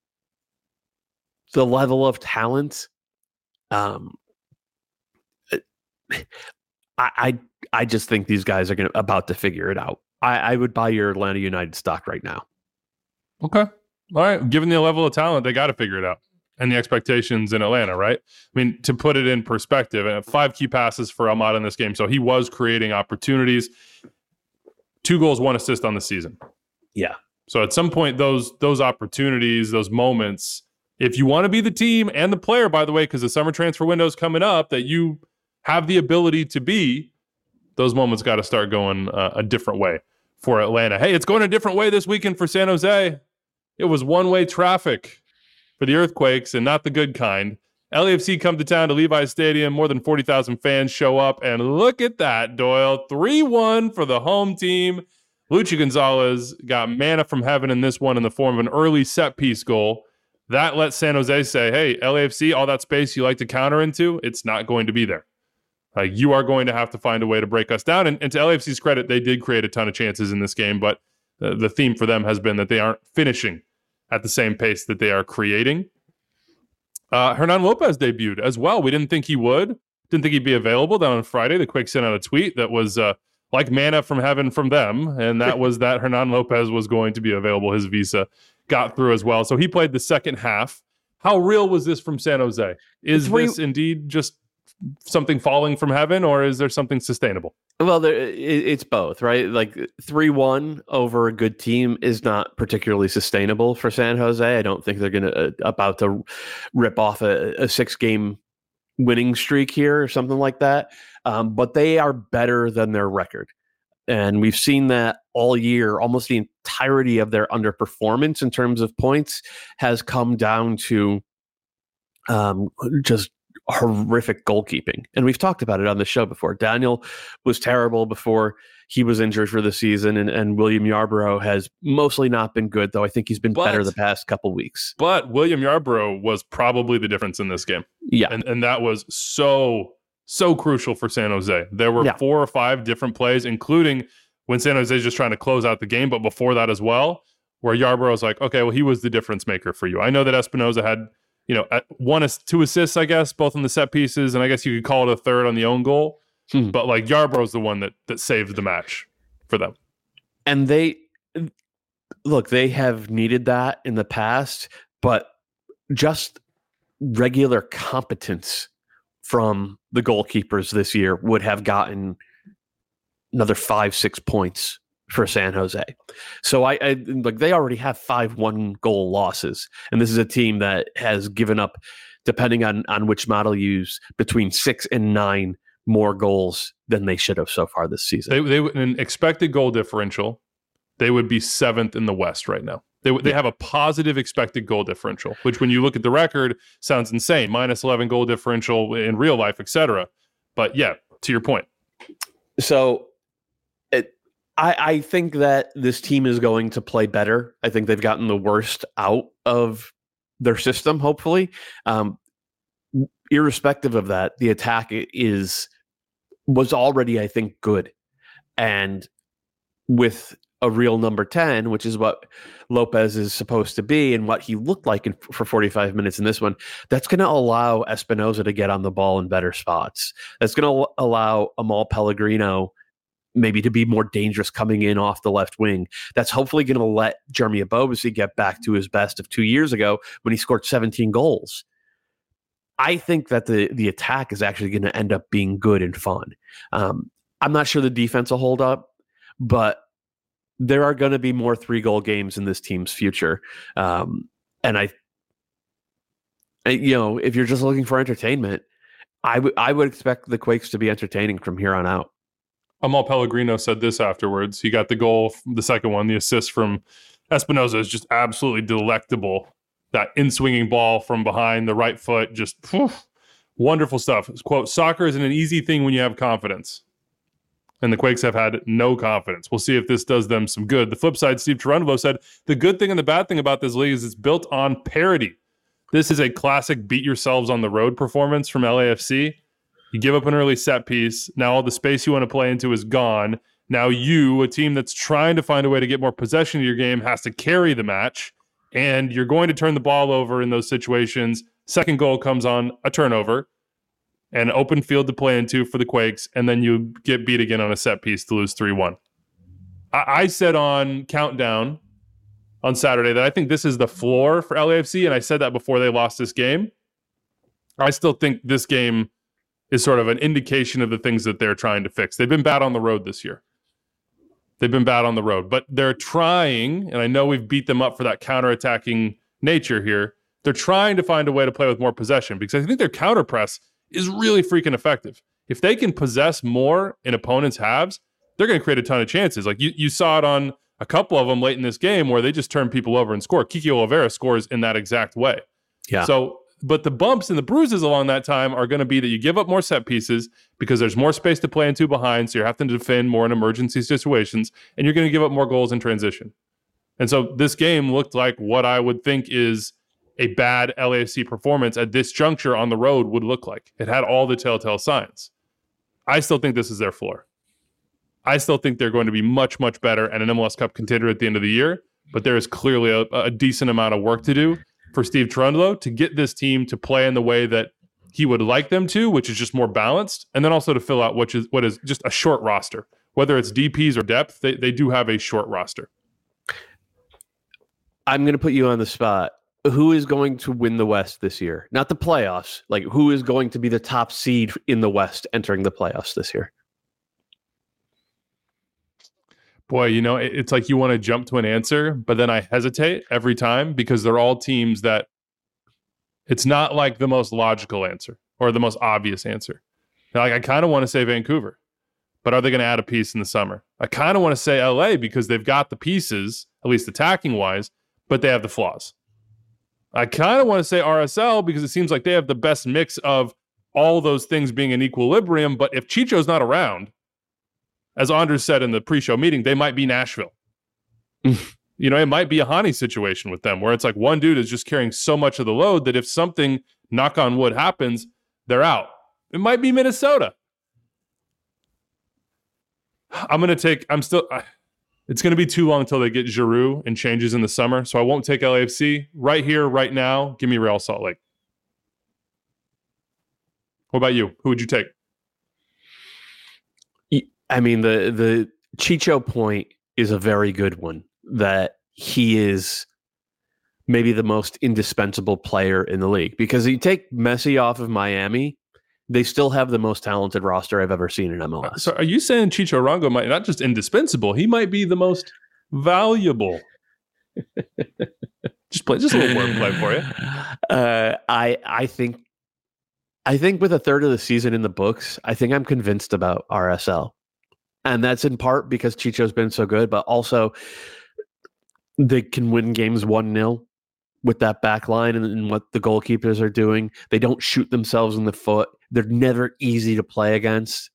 the level of talent, I just think these guys are about to figure it out. I would buy your Atlanta United stock right now. Okay. All right. Given the level of talent, they got to figure it out. And the expectations in Atlanta, right? I mean, to put it in perspective, 5 key passes for Almada in this game. So he was creating opportunities. 2 goals, 1 assist on the season. Yeah. So at some point, those opportunities, those moments, if you want to be the team and the player, by the way, because the summer transfer window is coming up, that you have the ability to be, those moments got to start going a different way for Atlanta. Hey, it's going a different way this weekend for San Jose. It was one-way traffic for the Earthquakes, and not the good kind. LAFC come to town to Levi's Stadium. More than 40,000 fans show up, and look at that, Doyle. 3-1 for the home team. Luchi Gonzalez got manna from heaven in this one in the form of an early set-piece goal. That lets San Jose say, hey, LAFC, all that space you like to counter into, it's not going to be there. You are going to have to find a way to break us down. And to LAFC's credit, they did create a ton of chances in this game, but the theme for them has been that they aren't finishing at the same pace that they are creating. Hernan Lopez debuted as well. We didn't think he would. Didn't think he'd be available. Then on Friday, the Quakes sent out a tweet that was like manna from heaven from them, and that was that Hernan Lopez was going to be available. His visa got through as well. So he played the second half. How real was this from San Jose? Is this indeed just something falling from heaven, or is there something sustainable? Well, it's both, right? Like 3-1 over a good team is not particularly sustainable for San Jose. I don't think they're going to about to rip off a 6-game winning streak here or something like that. But they are better than their record. And we've seen that all year. Almost the entirety of their underperformance in terms of points has come down to just horrific goalkeeping. And we've talked about it on the show before. Daniel was terrible before he was injured for the season, and William Yarbrough has mostly not been good, though I think he's been better the past couple weeks. But William Yarbrough was probably the difference in this game. Yeah. And that was so crucial for San Jose. There were 4 or 5 different plays, including when San Jose is just trying to close out the game, but before that as well, where Yarbrough was like, okay, well, he was the difference maker for you. I know that Espinoza had, 2 assists, I guess, both on the set pieces, and I guess you could call it a third on the own goal. But like Yarbrough's the one that saved the match for them. And they have needed that in the past, but just regular competence from the goalkeepers this year would have gotten another 5-6 points for San Jose. So I like they already have 5 1-goal losses, and this is a team that has given up, depending on which model you use, between 6 and 9 more goals than they should have so far this season. They an expected goal differential, they would be 7th in the West right now. They have a positive expected goal differential, which when you look at the record sounds insane. -11 goal differential in real life, etc. But yeah, to your point. So I think that this team is going to play better. I think they've gotten the worst out of their system, hopefully. Irrespective of that, the attack was already, I think, good. And with a real number 10, which is what Lopez is supposed to be and what he looked like for 45 minutes in this one, that's going to allow Espinoza to get on the ball in better spots. That's going to allow Amal Pellegrino maybe to be more dangerous coming in off the left wing. That's hopefully going to let Jeremy Ebobisse get back to his best of 2 years ago when he scored 17 goals. I think that the attack is actually going to end up being good and fun. I'm not sure the defense will hold up, but there are going to be more 3-goal games in this team's future. And if you're just looking for entertainment, I would expect the Quakes to be entertaining from here on out. Amal Pellegrino said this afterwards. He got the goal, the second one, the assist from Espinoza is just absolutely delectable. That in-swinging ball from behind the right foot, just wonderful stuff. Quote, soccer isn't an easy thing when you have confidence. And the Quakes have had no confidence. We'll see if this does them some good. The flip side, Steve Cherundolo said, the good thing and the bad thing about this league is it's built on parity. This is a classic beat yourselves on the road performance from LAFC. You give up an early set piece. Now all the space you want to play into is gone. Now you, a team that's trying to find a way to get more possession of your game, has to carry the match. And you're going to turn the ball over in those situations. Second goal comes on a turnover. An open field to play into for the Quakes, and then you get beat again on a set piece to lose 3-1. I said on Countdown on Saturday that I think this is the floor for LAFC, and I said that before they lost this game. I still think this game is sort of an indication of the things that they're trying to fix. They've been bad on the road this year. But they're trying, and I know we've beat them up for that counterattacking nature here. They're trying to find a way to play with more possession because I think their counter press is really freaking effective. If they can possess more in opponents' halves, they're going to create a ton of chances. Like you saw it on a couple of them late in this game where they just turn people over and score. Kiki Oliveira scores in that exact way. Yeah. So, but the bumps and the bruises along that time are going to be that you give up more set pieces because there's more space to play into behind, so you're having to defend more in emergency situations, and you're going to give up more goals in transition. And so this game looked like what I would think is a bad LAFC performance at this juncture on the road would look like. It had all the telltale signs. I still think this is their floor. I still think they're going to be much, much better and an MLS Cup contender at the end of the year, but there is clearly a decent amount of work to do for Steve Cherundolo to get this team to play in the way that he would like them to, which is just more balanced, and then also to fill out what is just a short roster. Whether it's DPs or depth, they do have a short roster. I'm going to put you on the spot. who is going to win the West this year? Not the playoffs. Like, who is going to be the top seed in the West entering the playoffs this year? Boy, it's like you want to jump to an answer, but then I hesitate every time because they're all teams that it's not like the most logical answer or the most obvious answer. Like, I kind of want to say Vancouver, but are they going to add a piece in the summer? I kind of want to say LA because they've got the pieces, at least attacking wise, but they have the flaws. I kind of want to say RSL because it seems like they have the best mix of all those things being in equilibrium. But if Chicho's not around, as Anders said in the pre-show meeting, they might be Nashville. It might be a Hani situation with them where it's like one dude is just carrying so much of the load that if something, knock on wood, happens, they're out. It might be Minnesota. It's going to be too long until they get Giroux and changes in the summer, so I won't take LAFC. Right here, right now, give me Real Salt Lake. What about you? Who would you take? I mean, the Chicho point is a very good one, that he is maybe the most indispensable player in the league. Because you take Messi off of Miami, they still have the most talented roster I've ever seen in MLS. So are you saying Chicho Arango might not just indispensable, he might be the most valuable? just a little wordplay for you. I think with a third of the season in the books, I think I'm convinced about RSL. And that's in part because Chicho's been so good, but also they can win games 1-0 with that back line and what the goalkeepers are doing. They don't shoot themselves in the foot. They're never easy to play against.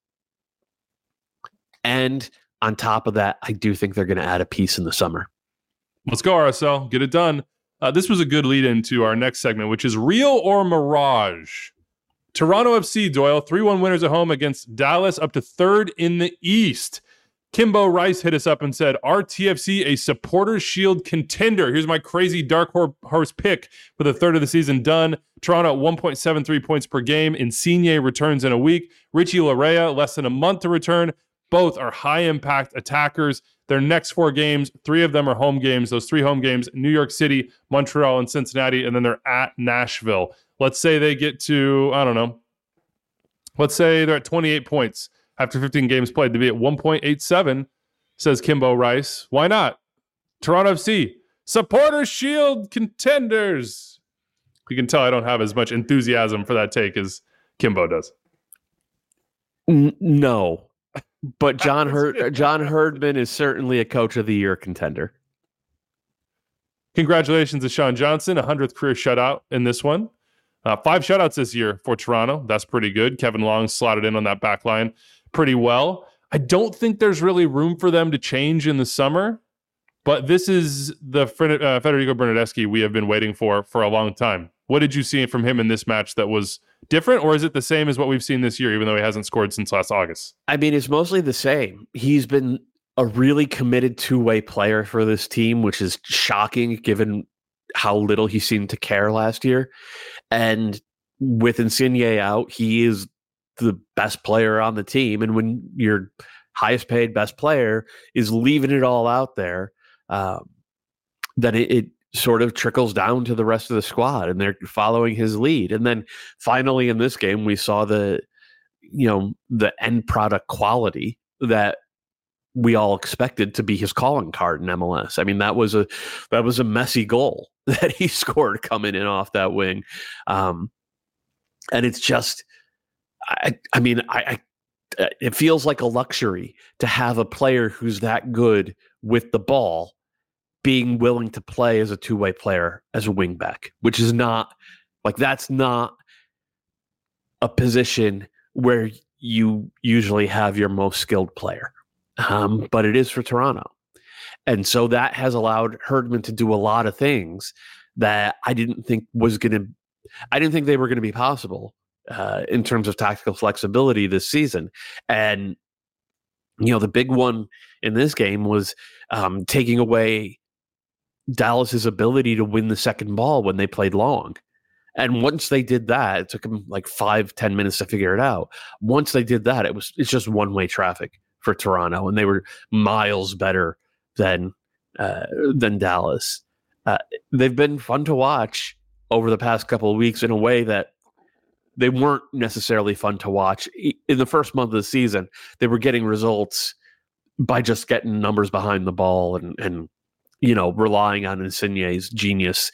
And on top of that, I do think they're going to add a piece in the summer. Let's go, RSL. Get it done. This was a good lead into our next segment, which is Real or Mirage. Toronto FC, Doyle, 3-1 winners at home against Dallas, up to third in the East. Kimbo Rice hit us up and said, are TFC a Supporters Shield contender? Here's my crazy dark horse pick with a third of the season done. Toronto at 1.73 points per game. Insigne returns in a week. Richie Larea, less than a month to return. Both are high-impact attackers. Their next 4 games, 3 of them are home games. Those 3 home games, New York City, Montreal, and Cincinnati, and then they're at Nashville. Let's say they get to, I don't know, let's say they're at 28 points after 15 games played. To be at 1.87, says Kimbo Rice. Why not? Toronto FC, Supporters Shield contenders. You can tell I don't have as much enthusiasm for that take as Kimbo does. No, but John Herdman is certainly a Coach of the Year contender. Congratulations to Sean Johnson, 100th career shutout in this one. 5 shutouts this year for Toronto. That's pretty good. Kevin Long slotted in on that back line pretty well. I don't think there's really room for them to change in the summer, but this is the Federico Bernardeschi we have been waiting for a long time. What did you see from him in this match that was different, or is it the same as what we've seen this year, even though he hasn't scored since last August? I mean, it's mostly the same. He's been a really committed two-way player for this team, which is shocking given how little he seemed to care last year. And with Insigne out, he is the best player on the team. And when your highest paid best player is leaving it all out there, then it sort of trickles down to the rest of the squad and they're following his lead. And then finally in this game, we saw the end product quality that we all expected to be his calling card in MLS. I mean, that was a messy goal that he scored coming in off that wing. And it's just, it feels like a luxury to have a player who's that good with the ball being willing to play as a two-way player as a wing back, which is not like, that's not a position where you usually have your most skilled player. But it is for Toronto. And so that has allowed Herdman to do a lot of things that I didn't think they were going to be possible in terms of tactical flexibility this season. And, the big one in this game was taking away Dallas's ability to win the second ball when they played long. And once they did that, it took them like 5-10 minutes to figure it out. Once they did that, it's just one-way traffic for Toronto, and they were miles better than Dallas. they've been fun to watch over the past couple of weeks in a way that they weren't necessarily fun to watch. In the first month of the season, they were getting results by just getting numbers behind the ball and relying on Insigne's genius,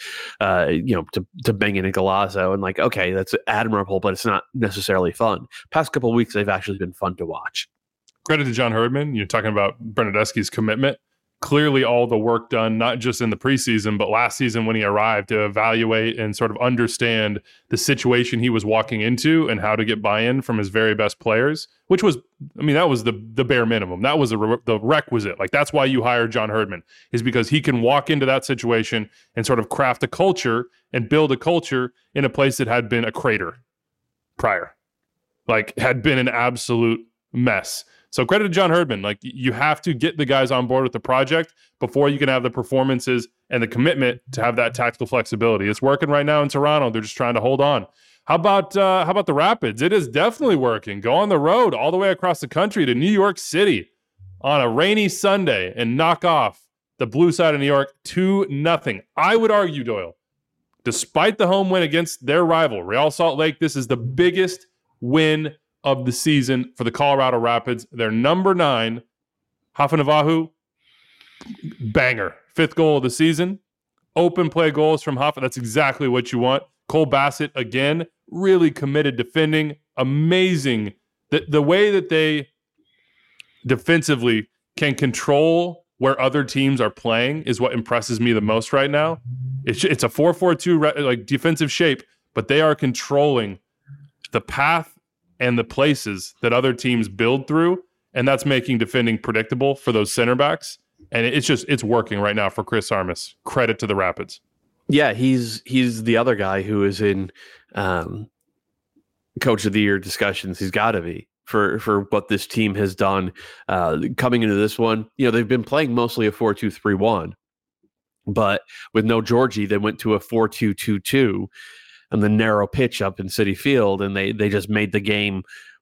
to bang in a Golazo. And like, okay, that's admirable, but it's not necessarily fun. Past couple of weeks, they've actually been fun to watch. Credit to John Herdman. You're talking about Bernadeschi's commitment. Clearly all the work done, not just in the preseason, but last season when he arrived to evaluate and sort of understand the situation he was walking into and how to get buy-in from his very best players, which was, that was the bare minimum. That was the requisite. Like, that's why you hire John Herdman, is because he can walk into that situation and sort of craft a culture and build a culture in a place that had been a crater prior, like had been an absolute mess. So credit to John Herdman. Like, you have to get the guys on board with the project before you can have the performances and the commitment to have that tactical flexibility. It's working right now in Toronto. They're just trying to hold on. How about the Rapids? It is definitely working. Go on the road all the way across the country to New York City on a rainy Sunday and knock off the blue side of New York 2-0. I would argue, Doyle, despite the home win against their rival, Real Salt Lake, this is the biggest win of the season for the Colorado Rapids. They're number 9. Hafa Navahu, banger. 5th goal of the season. Open play goals from Hafa. That's exactly what you want. Cole Bassett, again, really committed defending. Amazing. The way that they defensively can control where other teams are playing is what impresses me the most right now. It's a 4-4-2 like defensive shape, but they are controlling the path and the places that other teams build through, and that's making defending predictable for those center backs. And it's working right now for Chris Armas. Credit to the Rapids. Yeah, he's the other guy who is in Coach of the Year discussions. He's got to be for what this team has done coming into this one. They've been playing mostly a 4-2-3-1, but with no Georgie, they went to a 4-2-2-2. And the narrow pitch up in Citi Field, and they just made the game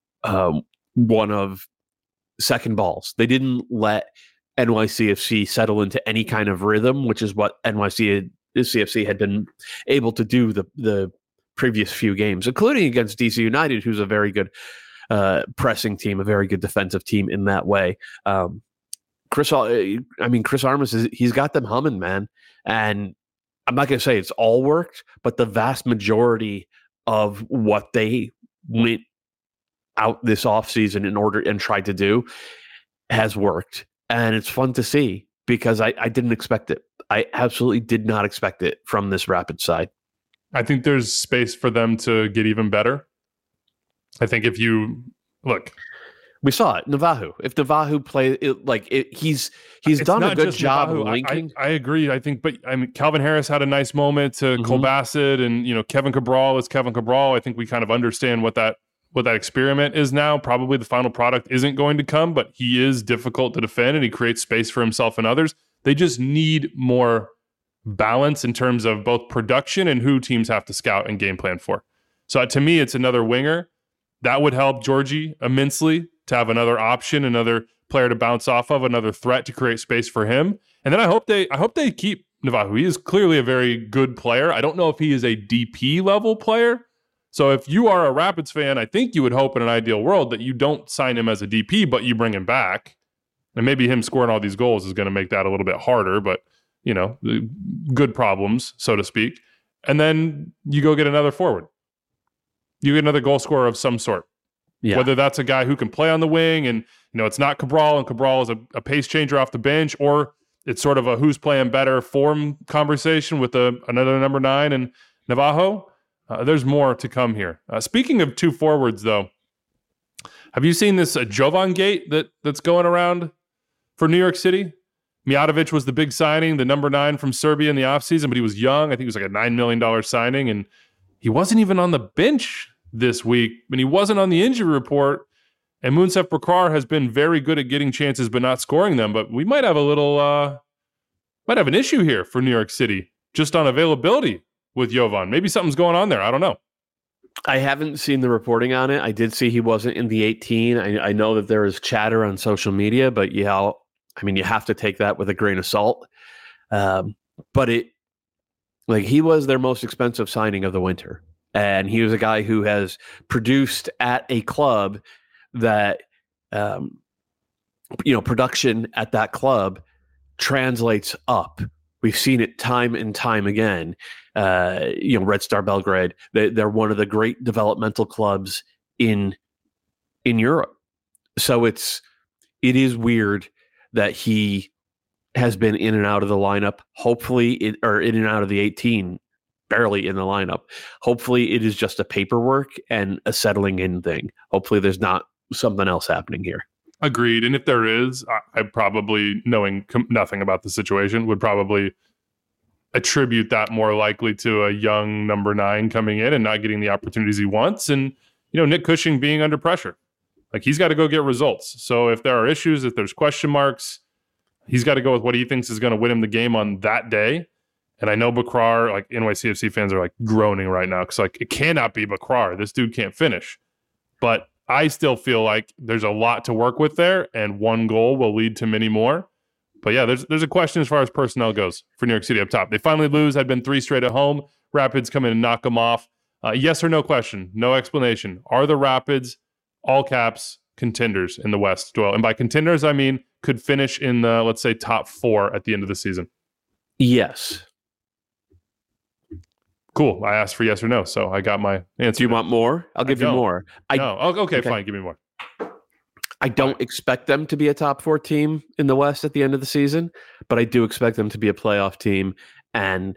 one of second balls. They didn't let NYCFC settle into any kind of rhythm, which is what NYCFC had been able to do the previous few games, including against DC United, who's a very good pressing team, a very good defensive team in that way. Chris Armas, he's got them humming, man. And I'm not going to say it's all worked, but the vast majority of what they went out this offseason in order and tried to do has worked. And it's fun to see because I didn't expect it. I absolutely did not expect it from this Rapid side. I think there's space for them to get even better. I think if you look, we saw it. Navahu. If Navahu play it, he's done a good job of linking. I agree. I think, but Calvin Harris had a nice moment to Cole Bassett, and Kevin Cabral is Kevin Cabral. I think we kind of understand what that experiment is now. Probably the final product isn't going to come, but he is difficult to defend, and he creates space for himself and others. They just need more balance in terms of both production and who teams have to scout and game plan for. So to me, it's another winger that would help Georgie immensely, to have another option, another player to bounce off of, another threat to create space for him. And then I hope they keep Navahu. He is clearly a very good player. I don't know if he is a DP level player. So if you are a Rapids fan, I think you would hope in an ideal world that you don't sign him as a DP, but you bring him back. And maybe him scoring all these goals is going to make that a little bit harder, but good problems, so to speak. And then you go get another forward. You get another goal scorer of some sort. Yeah. Whether that's a guy who can play on the wing and, it's not Cabral and Cabral is a pace changer off the bench, or it's sort of a who's playing better form conversation with another number 9 and Navajo. There's more to come here. Speaking of two forwards, though, have you seen this Jovan gate that's going around for New York City? Mijatovic was the big signing, the number 9 from Serbia in the offseason, but he was young. I think it was like a $9 million signing, and he wasn't even on the bench this week, and he wasn't on the injury report. And Mounsef Bakrar has been very good at getting chances but not scoring them. But we might have an issue here for New York City just on availability with Jovan. Maybe something's going on there. I don't know. I haven't seen the reporting on it. I did see he wasn't in the 18. I know that there is chatter on social media, but you have to take that with a grain of salt. But Like, he was their most expensive signing of the winter. And he was a guy who has produced at a club that, production at that club translates up. We've seen it time and time again. Red Star Belgrade, they're one of the great developmental clubs in Europe. So it is weird that he has been in and out of the lineup. Hopefully, in and out of the 18, barely in the lineup. Hopefully, it is just a paperwork and a settling in thing. Hopefully, there's not something else happening here. Agreed. And if there is, I probably, knowing nothing about the situation, would probably attribute that more likely to a young number 9 coming in and not getting the opportunities he wants. And, Nick Cushing being under pressure. Like, he's got to go get results. So if there are issues, if there's question marks, he's got to go with what he thinks is going to win him the game on that day. And I know Bakrar, like, NYCFC fans are like groaning right now because, like, it cannot be Bakrar. This dude can't finish. But I still feel like there's a lot to work with there, and one goal will lead to many more. But yeah, there's a question as far as personnel goes for New York City up top. They finally lose. Had been 3 straight at home. Rapids come in and knock them off. Yes or no question, no explanation. Are the Rapids, all caps, contenders in the West, Doyle? And by contenders, I mean could finish in the, let's say, top 4 at the end of the season. Yes. Cool. I asked for yes or no, so I got my answer. Do you want more? I'll give you more. No. Okay, fine. Give me more. I don't expect them to be a top 4 team in the West at the end of the season, but I do expect them to be a playoff team. And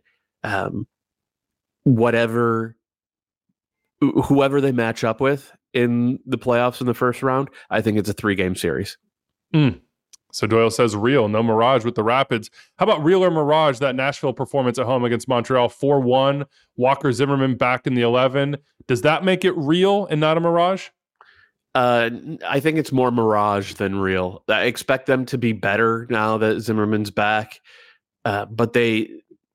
whoever they match up with in the playoffs in the first round, I think it's a 3-game series. So Doyle says real, no mirage with the Rapids. How about real or mirage, that Nashville performance at home against Montreal, 4-1, Walker Zimmerman back in the 11. Does that make it real and not a mirage? I think it's more mirage than real. I expect them to be better now that Zimmerman's back. But they,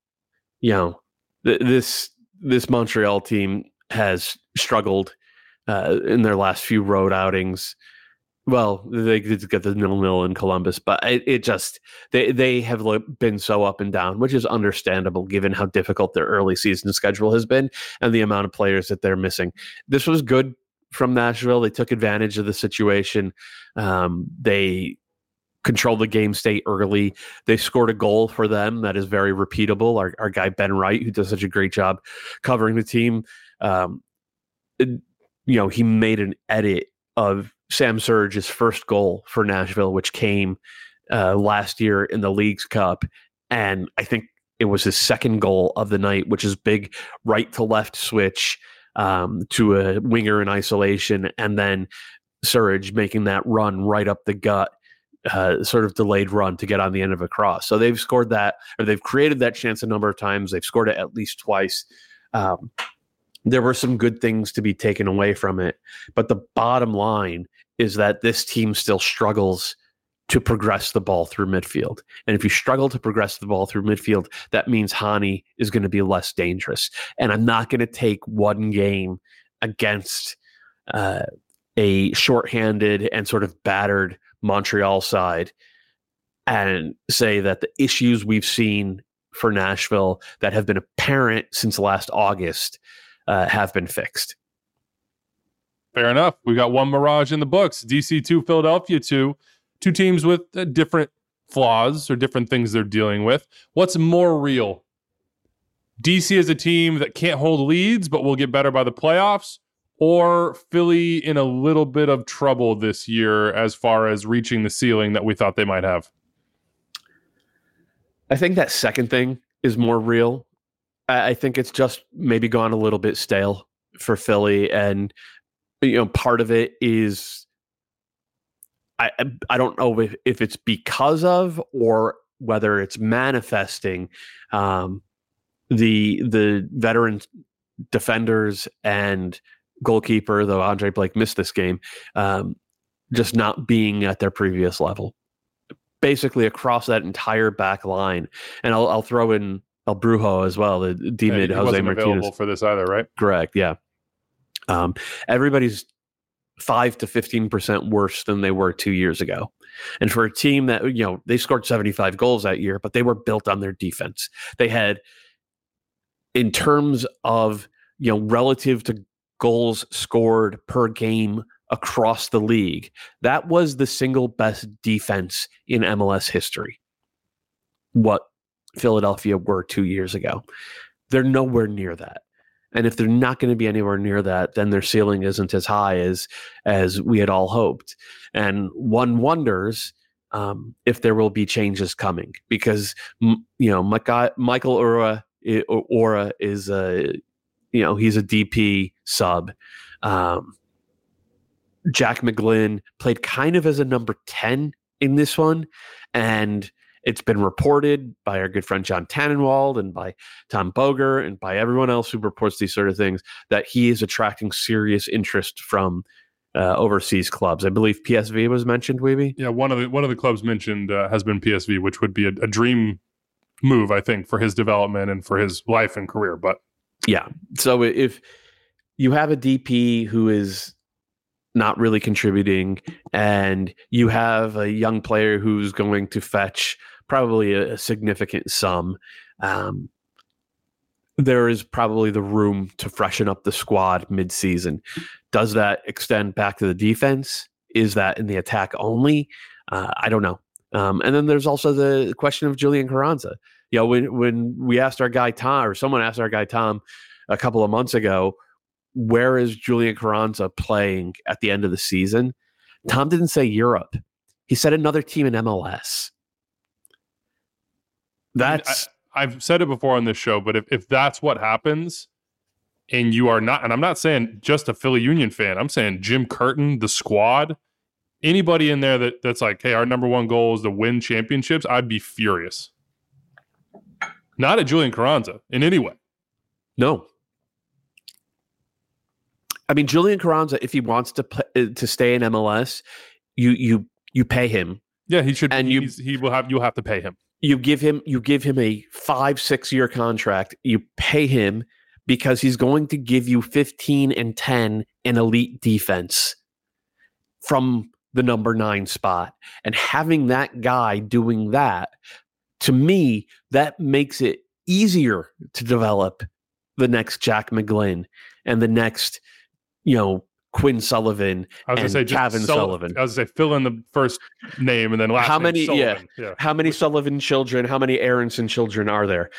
this Montreal team has struggled in their last few road outings. Well, they did get the 0-0 in Columbus, but they have been so up and down, which is understandable given how difficult their early season schedule has been and the amount of players that they're missing. This was good from Nashville. They took advantage of the situation. They controlled the game state early. They scored a goal for them that is very repeatable. Our guy Ben Wright, who does such a great job covering the team, he made an edit of Sam Surridge's first goal for Nashville, which came last year in the Leagues Cup. And I think it was his second goal of the night, which is big right to left switch to a winger in isolation. And then Surridge making that run right up the gut, sort of delayed run to get on the end of a cross. So they've scored that, or they've created that chance a number of times. They've scored it at least twice. There were some good things to be taken away from it. But the bottom line is that this team still struggles to progress the ball through midfield. And if you struggle to progress the ball through midfield, that means Hani is going to be less dangerous. And I'm not going to take one game against a shorthanded and sort of battered Montreal side and say that the issues we've seen for Nashville that have been apparent since last August have been fixed. Fair enough. We got one mirage in the books. DC 2, Philadelphia 2. Two teams with different flaws or different things they're dealing with. What's more real? DC is a team that can't hold leads but will get better by the playoffs, or Philly in a little bit of trouble this year as far as reaching the ceiling that we thought they might have? I think that second thing is more real. I think it's just maybe gone a little bit stale for Philly. And, part of it is, I don't know if it's because of or whether it's manifesting the veteran defenders and goalkeeper, though Andre Blake missed this game, just not being at their previous level. Basically across that entire back line. And I'll throw in El Brujo as well, the D-mid Jose Martinez. Available for this either, right? Correct, yeah. Everybody's 5 to 15% worse than they were 2 years ago. And for a team that, they scored 75 goals that year, but they were built on their defense. They had in terms of, relative to goals scored per game across the league, that was the single best defense in MLS history. What Philadelphia were 2 years ago. They're nowhere near that. And if they're not going to be anywhere near that, then their ceiling isn't as high as we had all hoped. And one wonders if there will be changes coming, because Michael Ura is he's a DP sub. Jack McGlynn played kind of as a number 10 in this one, and it's been reported by our good friend John Tannenwald and by Tom Boger and by everyone else who reports these sort of things that he is attracting serious interest from overseas clubs. I believe PSV was mentioned, Weeby. Yeah, one of the clubs mentioned has been PSV, which would be a dream move, I think, for his development and for his life and career. But yeah, so if you have a DP who is not really contributing, and you have a young player who's going to fetch probably a significant sum, there is probably the room to freshen up the squad mid-season. Does that extend back to the defense? Is that in the attack only? I don't know. And then there's also the question of Julian Carranza. When we asked our guy Tom, or someone asked our guy Tom a couple of months ago, where is Julian Carranza playing at the end of the season? Tom didn't say Europe. He said another team in MLS. I've said it before on this show, but if that's what happens, and you are not, and I'm not saying just a Philly Union fan, I'm saying Jim Curtin, the squad, anybody in there that's like, hey, our number one goal is to win championships, I'd be furious. Not at Julian Carranza in any way. No. I mean, Julian Carranza, if he wants to stay in MLS, you pay him. Yeah, he should. And you'll have to pay him. You give him a 5-6 year contract. You pay him because he's going to give you 15 and 10 in elite defense from the number 9 spot. And having that guy doing that, to me, that makes it easier to develop the next Jack McGlynn and the next, Quinn Sullivan and Kevin Sullivan. I was going to say, fill in the first name and then last name Sullivan. Yeah. How many Sullivan children, how many Aronson children are there?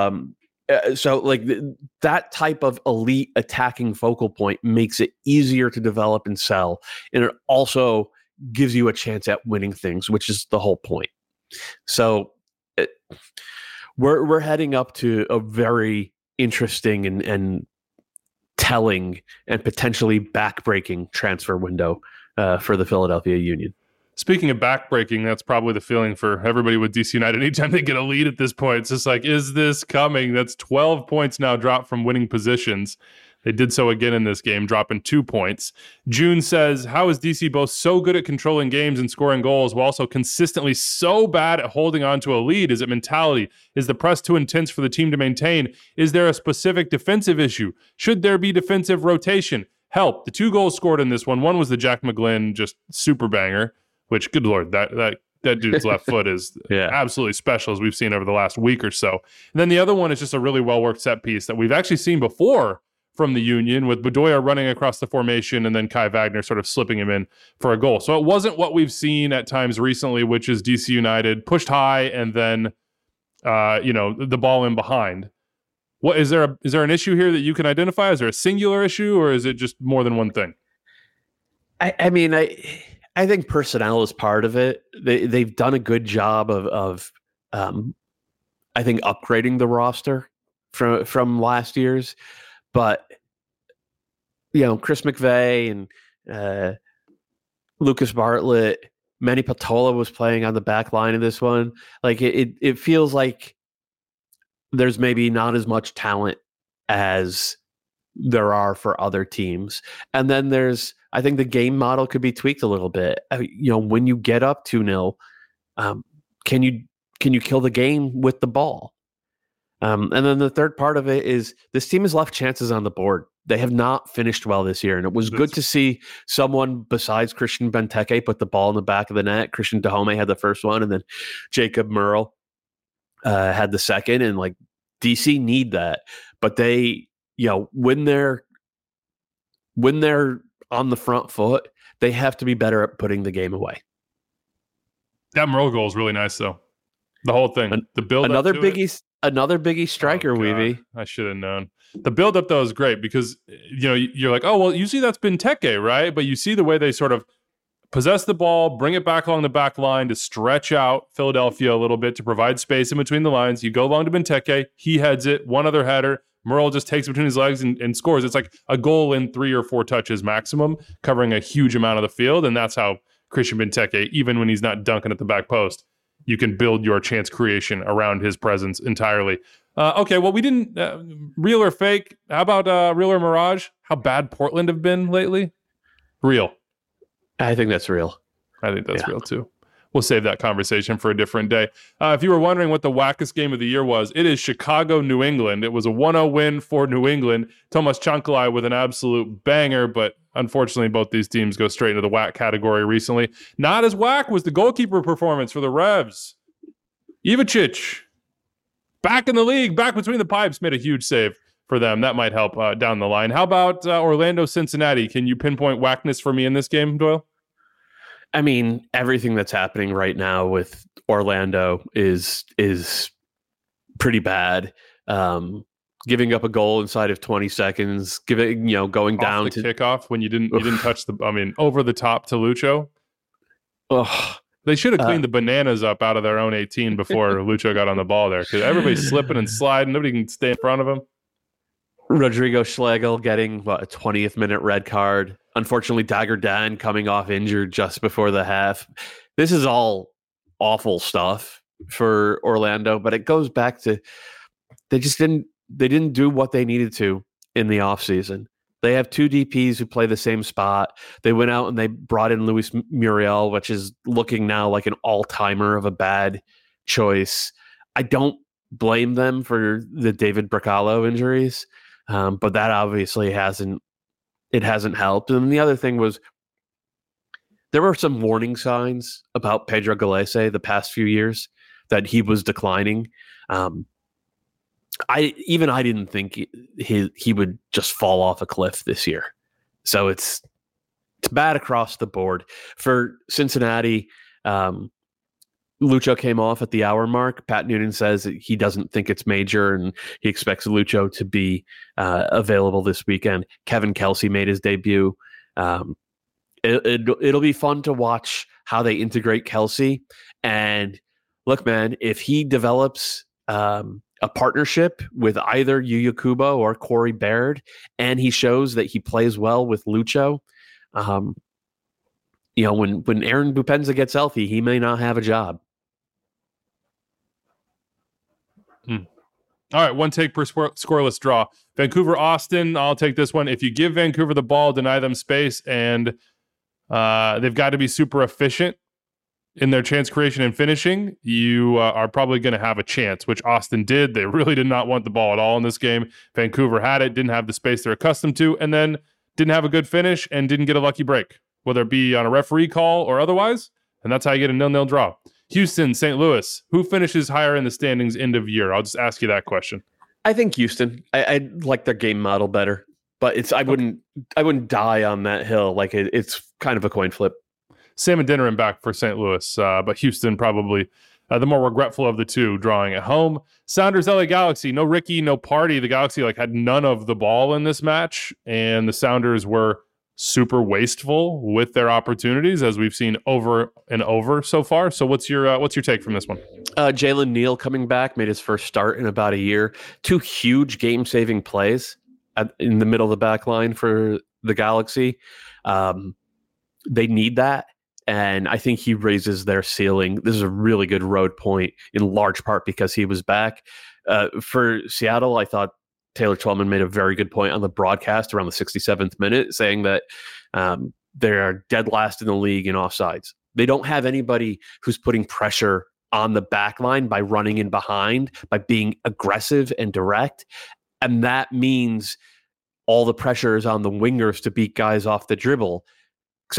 So that type of elite attacking focal point makes it easier to develop and sell. And it also gives you a chance at winning things, which is the whole point. So we're heading up to a very interesting and telling and potentially backbreaking transfer window for the Philadelphia Union. Speaking of backbreaking, that's probably the feeling for everybody with DC United. Anytime they get a lead at this point, it's just like, is this coming? That's 12 points now dropped from winning positions. They did so again in this game, dropping 2 points. June says, how is DC both so good at controlling games and scoring goals while also consistently so bad at holding on to a lead? Is it mentality? Is the press too intense for the team to maintain? Is there a specific defensive issue? Should there be defensive rotation? Help. The 2 goals scored in this one. One was the Jack McGlynn just super banger, which, good Lord, that dude's left foot is absolutely special, as we've seen over the last week or so. And then the other one is just a really well-worked set piece that we've actually seen before from the Union, with Bedoya running across the formation and then Kai Wagner sort of slipping him in for a goal. So it wasn't what we've seen at times recently, which is DC United pushed high and then, the ball in behind. What is there an issue here that you can identify? Is there a singular issue, or is it just more than one thing? I mean, I think personnel is part of it. They've done a good job of I think upgrading the roster from last year's. But, Chris McVeigh and Lucas Bartlett, Manny Patola was playing on the back line of this one. Like, it feels like there's maybe not as much talent as there are for other teams. And then I think the game model could be tweaked a little bit. When you get up 2-0, can you kill the game with the ball? And then the third part of it is this team has left chances on the board. They have not finished well this year. And it was good to see someone besides Christian Benteke put the ball in the back of the net. Christian Dahomey had the first one, and then Jacob Merle had the second. And DC need that, but they, when they're on the front foot, they have to be better at putting the game away. That Merle goal is really nice, though. The whole thing, the build. Another biggie striker, Weavy. I should have known. The build up though is great because you're like, oh well, usually that's Benteke, right? But you see the way they sort of possess the ball, bring it back along the back line to stretch out Philadelphia a little bit to provide space in between the lines. You go along to Benteke, he heads it, one other header. Merle just takes it between his legs and scores. It's like a goal in 3 or 4 touches maximum, covering a huge amount of the field, and that's how Christian Benteke, even when he's not dunking at the back post, you can build your chance creation around his presence entirely. Okay, well, we didn't real or fake. How about real or mirage? How bad Portland have been lately? Real. I think that's real. I think that's real too. We'll save that conversation for a different day. If you were wondering what the wackest game of the year was, it is Chicago-New England. It was a 1-0 win for New England. Tomas Chancalay with an absolute banger, but unfortunately both these teams go straight into the whack category recently. Not as whack was the goalkeeper performance for the Revs. Ivacic, back in the league, back between the pipes, made a huge save for them. That might help down the line. How about Orlando-Cincinnati? Can you pinpoint whackness for me in this game, Doyle? I mean, everything that's happening right now with Orlando is pretty bad. Giving up a goal inside of 20 seconds, going off down the to kickoff when you didn't touch over the top to Lucho. They should have cleaned the bananas up out of their own 18 before Lucho got on the ball there, because everybody's slipping and sliding. Nobody can stay in front of him. Rodrigo Schlegel getting a 20th minute red card. Unfortunately, Dagger Dan coming off injured just before the half. This is all awful stuff for Orlando, but it goes back to they didn't do what they needed to in the offseason. They have 2 DPs who play the same spot. They went out and they brought in Luis Muriel, which is looking now like an all-timer of a bad choice. I don't blame them for the David Bracalo injuries, but that obviously hasn't helped. And the other thing was there were some warning signs about Pedro Gallese the past few years that he was declining. I didn't think he would just fall off a cliff this year. So it's bad across the board. For Cincinnati, Lucho came off at the hour mark. Pat Noonan says that he doesn't think it's major and he expects Lucho to be available this weekend. Kevin Kelsey made his debut. It'll be fun to watch how they integrate Kelsey. And look, man, if he develops a partnership with either Yuya Kubo or Corey Baird, and he shows that he plays well with Lucho, when Aaron Bupenza gets healthy, he may not have a job. All right, one take per scoreless draw. Vancouver-Austin, I'll take this one. If you give Vancouver the ball, deny them space, and they've got to be super efficient in their chance creation and finishing, you are probably going to have a chance, which Austin did. They really did not want the ball at all in this game. Vancouver had it, didn't have the space they're accustomed to, and then didn't have a good finish and didn't get a lucky break, whether it be on a referee call or otherwise, and that's how you get a 0-0 draw. Houston, St. Louis, who finishes higher in the standings end of year? I'll just ask you that question. I think Houston. I like their game model better, but I wouldn't die on that hill. Like it's kind of a coin flip. Sam and Dinnerin back for St. Louis, but Houston probably the more regretful of the two, drawing at home. Sounders, LA Galaxy, no Ricky, no Party. The Galaxy had none of the ball in this match, and the Sounders were super wasteful with their opportunities, as we've seen over and over so far. So what's your take from this one? Jalen Neal coming back, made his first start in about a year. 2 huge game-saving plays in the middle of the back line for the Galaxy. They need that, and I think he raises their ceiling. This is a really good road point, in large part because he was back. For Seattle, I thought Taylor Twellman made a very good point on the broadcast around the 67th minute, saying that they are dead last in the league in offsides. They don't have anybody who's putting pressure on the back line by running in behind, by being aggressive and direct. And that means all the pressure is on the wingers to beat guys off the dribble, except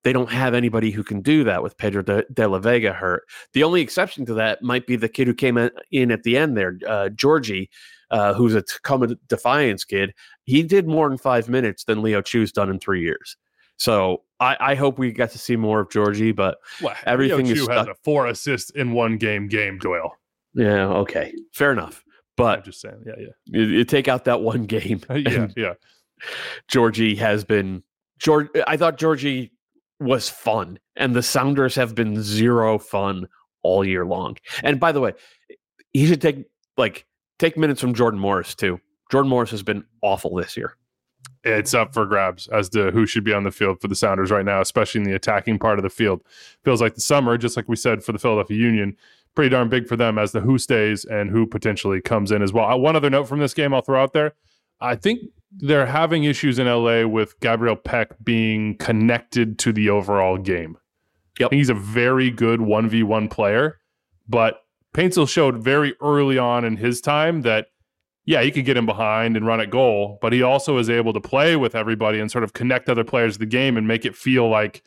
they don't have anybody who can do that with Pedro de la Vega hurt. The only exception to that might be the kid who came in at the end there, Georgie, who's a Tacoma Defiance kid. He did more in 5 minutes than Leo Chu's done in 3 years. So I hope we get to see more of Georgie, but everything Leo is Chu stuck. has a 4 assists in one game, Doyle. Yeah, okay. Fair enough. But I'm just saying, you take out that one game. Yeah. Georgie has been I thought Georgie was fun, and the Sounders have been zero fun all year long. And by the way, he should take minutes from Jordan Morris too. Jordan Morris has been awful this year. It's up for grabs as to who should be on the field for the Sounders right now, especially in the attacking part of the field. Feels like the summer, just like we said for the Philadelphia Union, pretty darn big for them as to who stays and who potentially comes in as well. One other note from this game I'll throw out there. I think they're having issues in LA with Gabriel Peck being connected to the overall game. Yep. He's a very good 1v1 player, but Paintsville showed very early on in his time that, yeah, he could get him behind and run at goal, but he also is able to play with everybody and sort of connect other players to the game and make it feel like,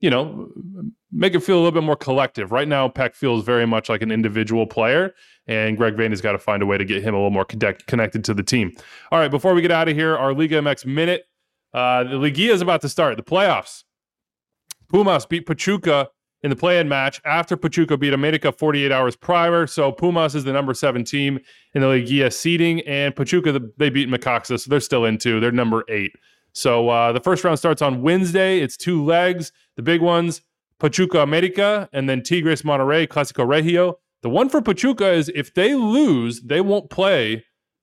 make it feel a little bit more collective. Right now, Peck feels very much like an individual player, and Greg Vane has got to find a way to get him a little more connected to the team. All right, before we get out of here, our Liga MX minute. The Liguilla is about to start, the playoffs. Pumas beat Pachuca in the play-in match after Pachuca beat America 48 hours prior. So Pumas is the number 7 team in the Liguilla seeding, and Pachuca, they beat Necaxa, so they're still in 2. They're number 8. So the first round starts on Wednesday. It's 2 legs. The big ones, Pachuca America, and then Tigres Monterrey, Clásico Regio. The one for Pachuca is if they lose, they won't play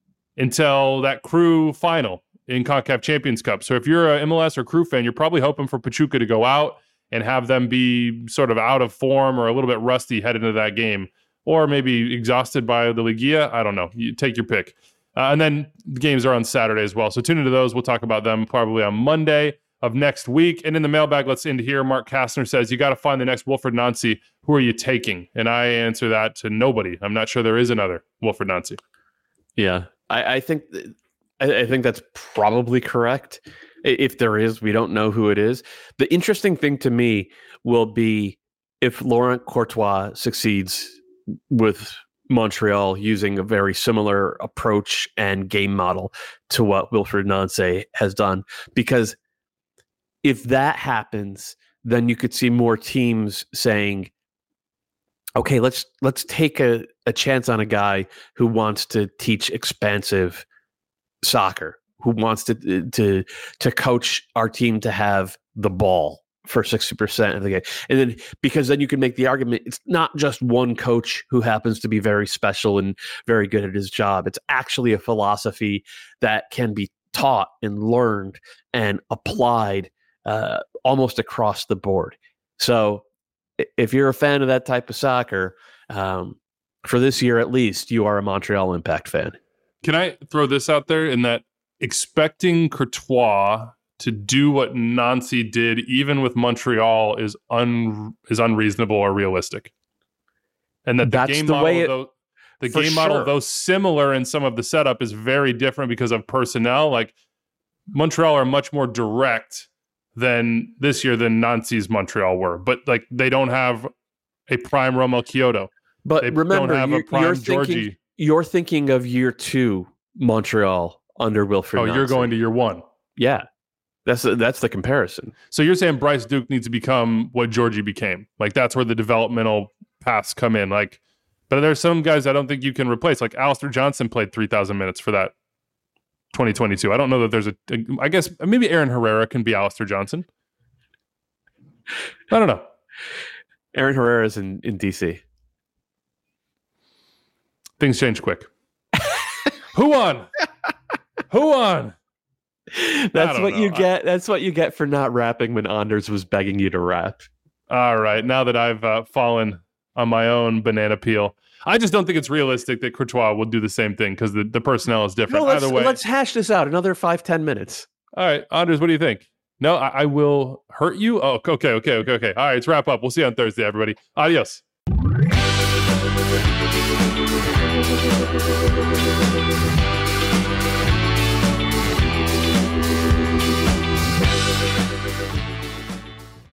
until that Crew final in CONCACAF Champions Cup. So if you're a MLS or Crew fan, you're probably hoping for Pachuca to go out and have them be sort of out of form or a little bit rusty heading into that game, or maybe exhausted by the Liguilla. I don't know. You take your pick. And then the games are on Saturday as well. So tune into those. We'll talk about them probably on Monday of next week. And in the mailbag, let's end here. Mark Kastner says, you got to find the next Wilfried Nancy. Who are you taking? And I answer that to nobody. I'm not sure there is another Wilfried Nancy. Yeah, I think that's probably correct. If there is, we don't know who it is. The interesting thing to me will be if Laurent Courtois succeeds with Montreal using a very similar approach and game model to what Wilfried Nancy has done. Because if that happens, then you could see more teams saying, okay, let's take a chance on a guy who wants to teach expansive soccer, who wants to coach our team to have the ball for 60% of the game. And then, because then you can make the argument, it's not just one coach who happens to be very special and very good at his job. It's actually a philosophy that can be taught and learned and applied almost across the board. So if you're a fan of that type of soccer, for this year at least, you are a Montreal Impact fan. Can I throw this out there in that expecting Courtois to do what Nancy did, even with Montreal, is unreasonable or realistic, and that the game model, though similar in some of the setup, is very different because of personnel. Like Montreal are much more direct than this year than Nancy's Montreal were, but like they don't have a prime Romel Kyoto. But they remember, don't have a prime Georgie. You're thinking of year 2 Montreal under Wilfried Nancy. You're going to year 1. Yeah. That's the comparison. So you're saying Bryce Duke needs to become what Georgie became. Like that's where the developmental paths come in. Like, but there's some guys I don't think you can replace. Like Alistair Johnson played 3,000 minutes for that 2022. I don't know that there's I guess maybe Aaron Herrera can be Alistair Johnson. I don't know. Aaron Herrera's in DC. Things change quick. Who won? Who won? That's what you get. That's what you get for not rapping when Anders was begging you to rap. All right. Now that I've fallen on my own banana peel, I just don't think it's realistic that Courtois will do the same thing because the personnel is different. Either way, let's hash this out another 5-10 minutes. All right, Anders, what do you think? No, I will hurt you. Oh, okay. All right, let's wrap up. We'll see you on Thursday, everybody. Adios.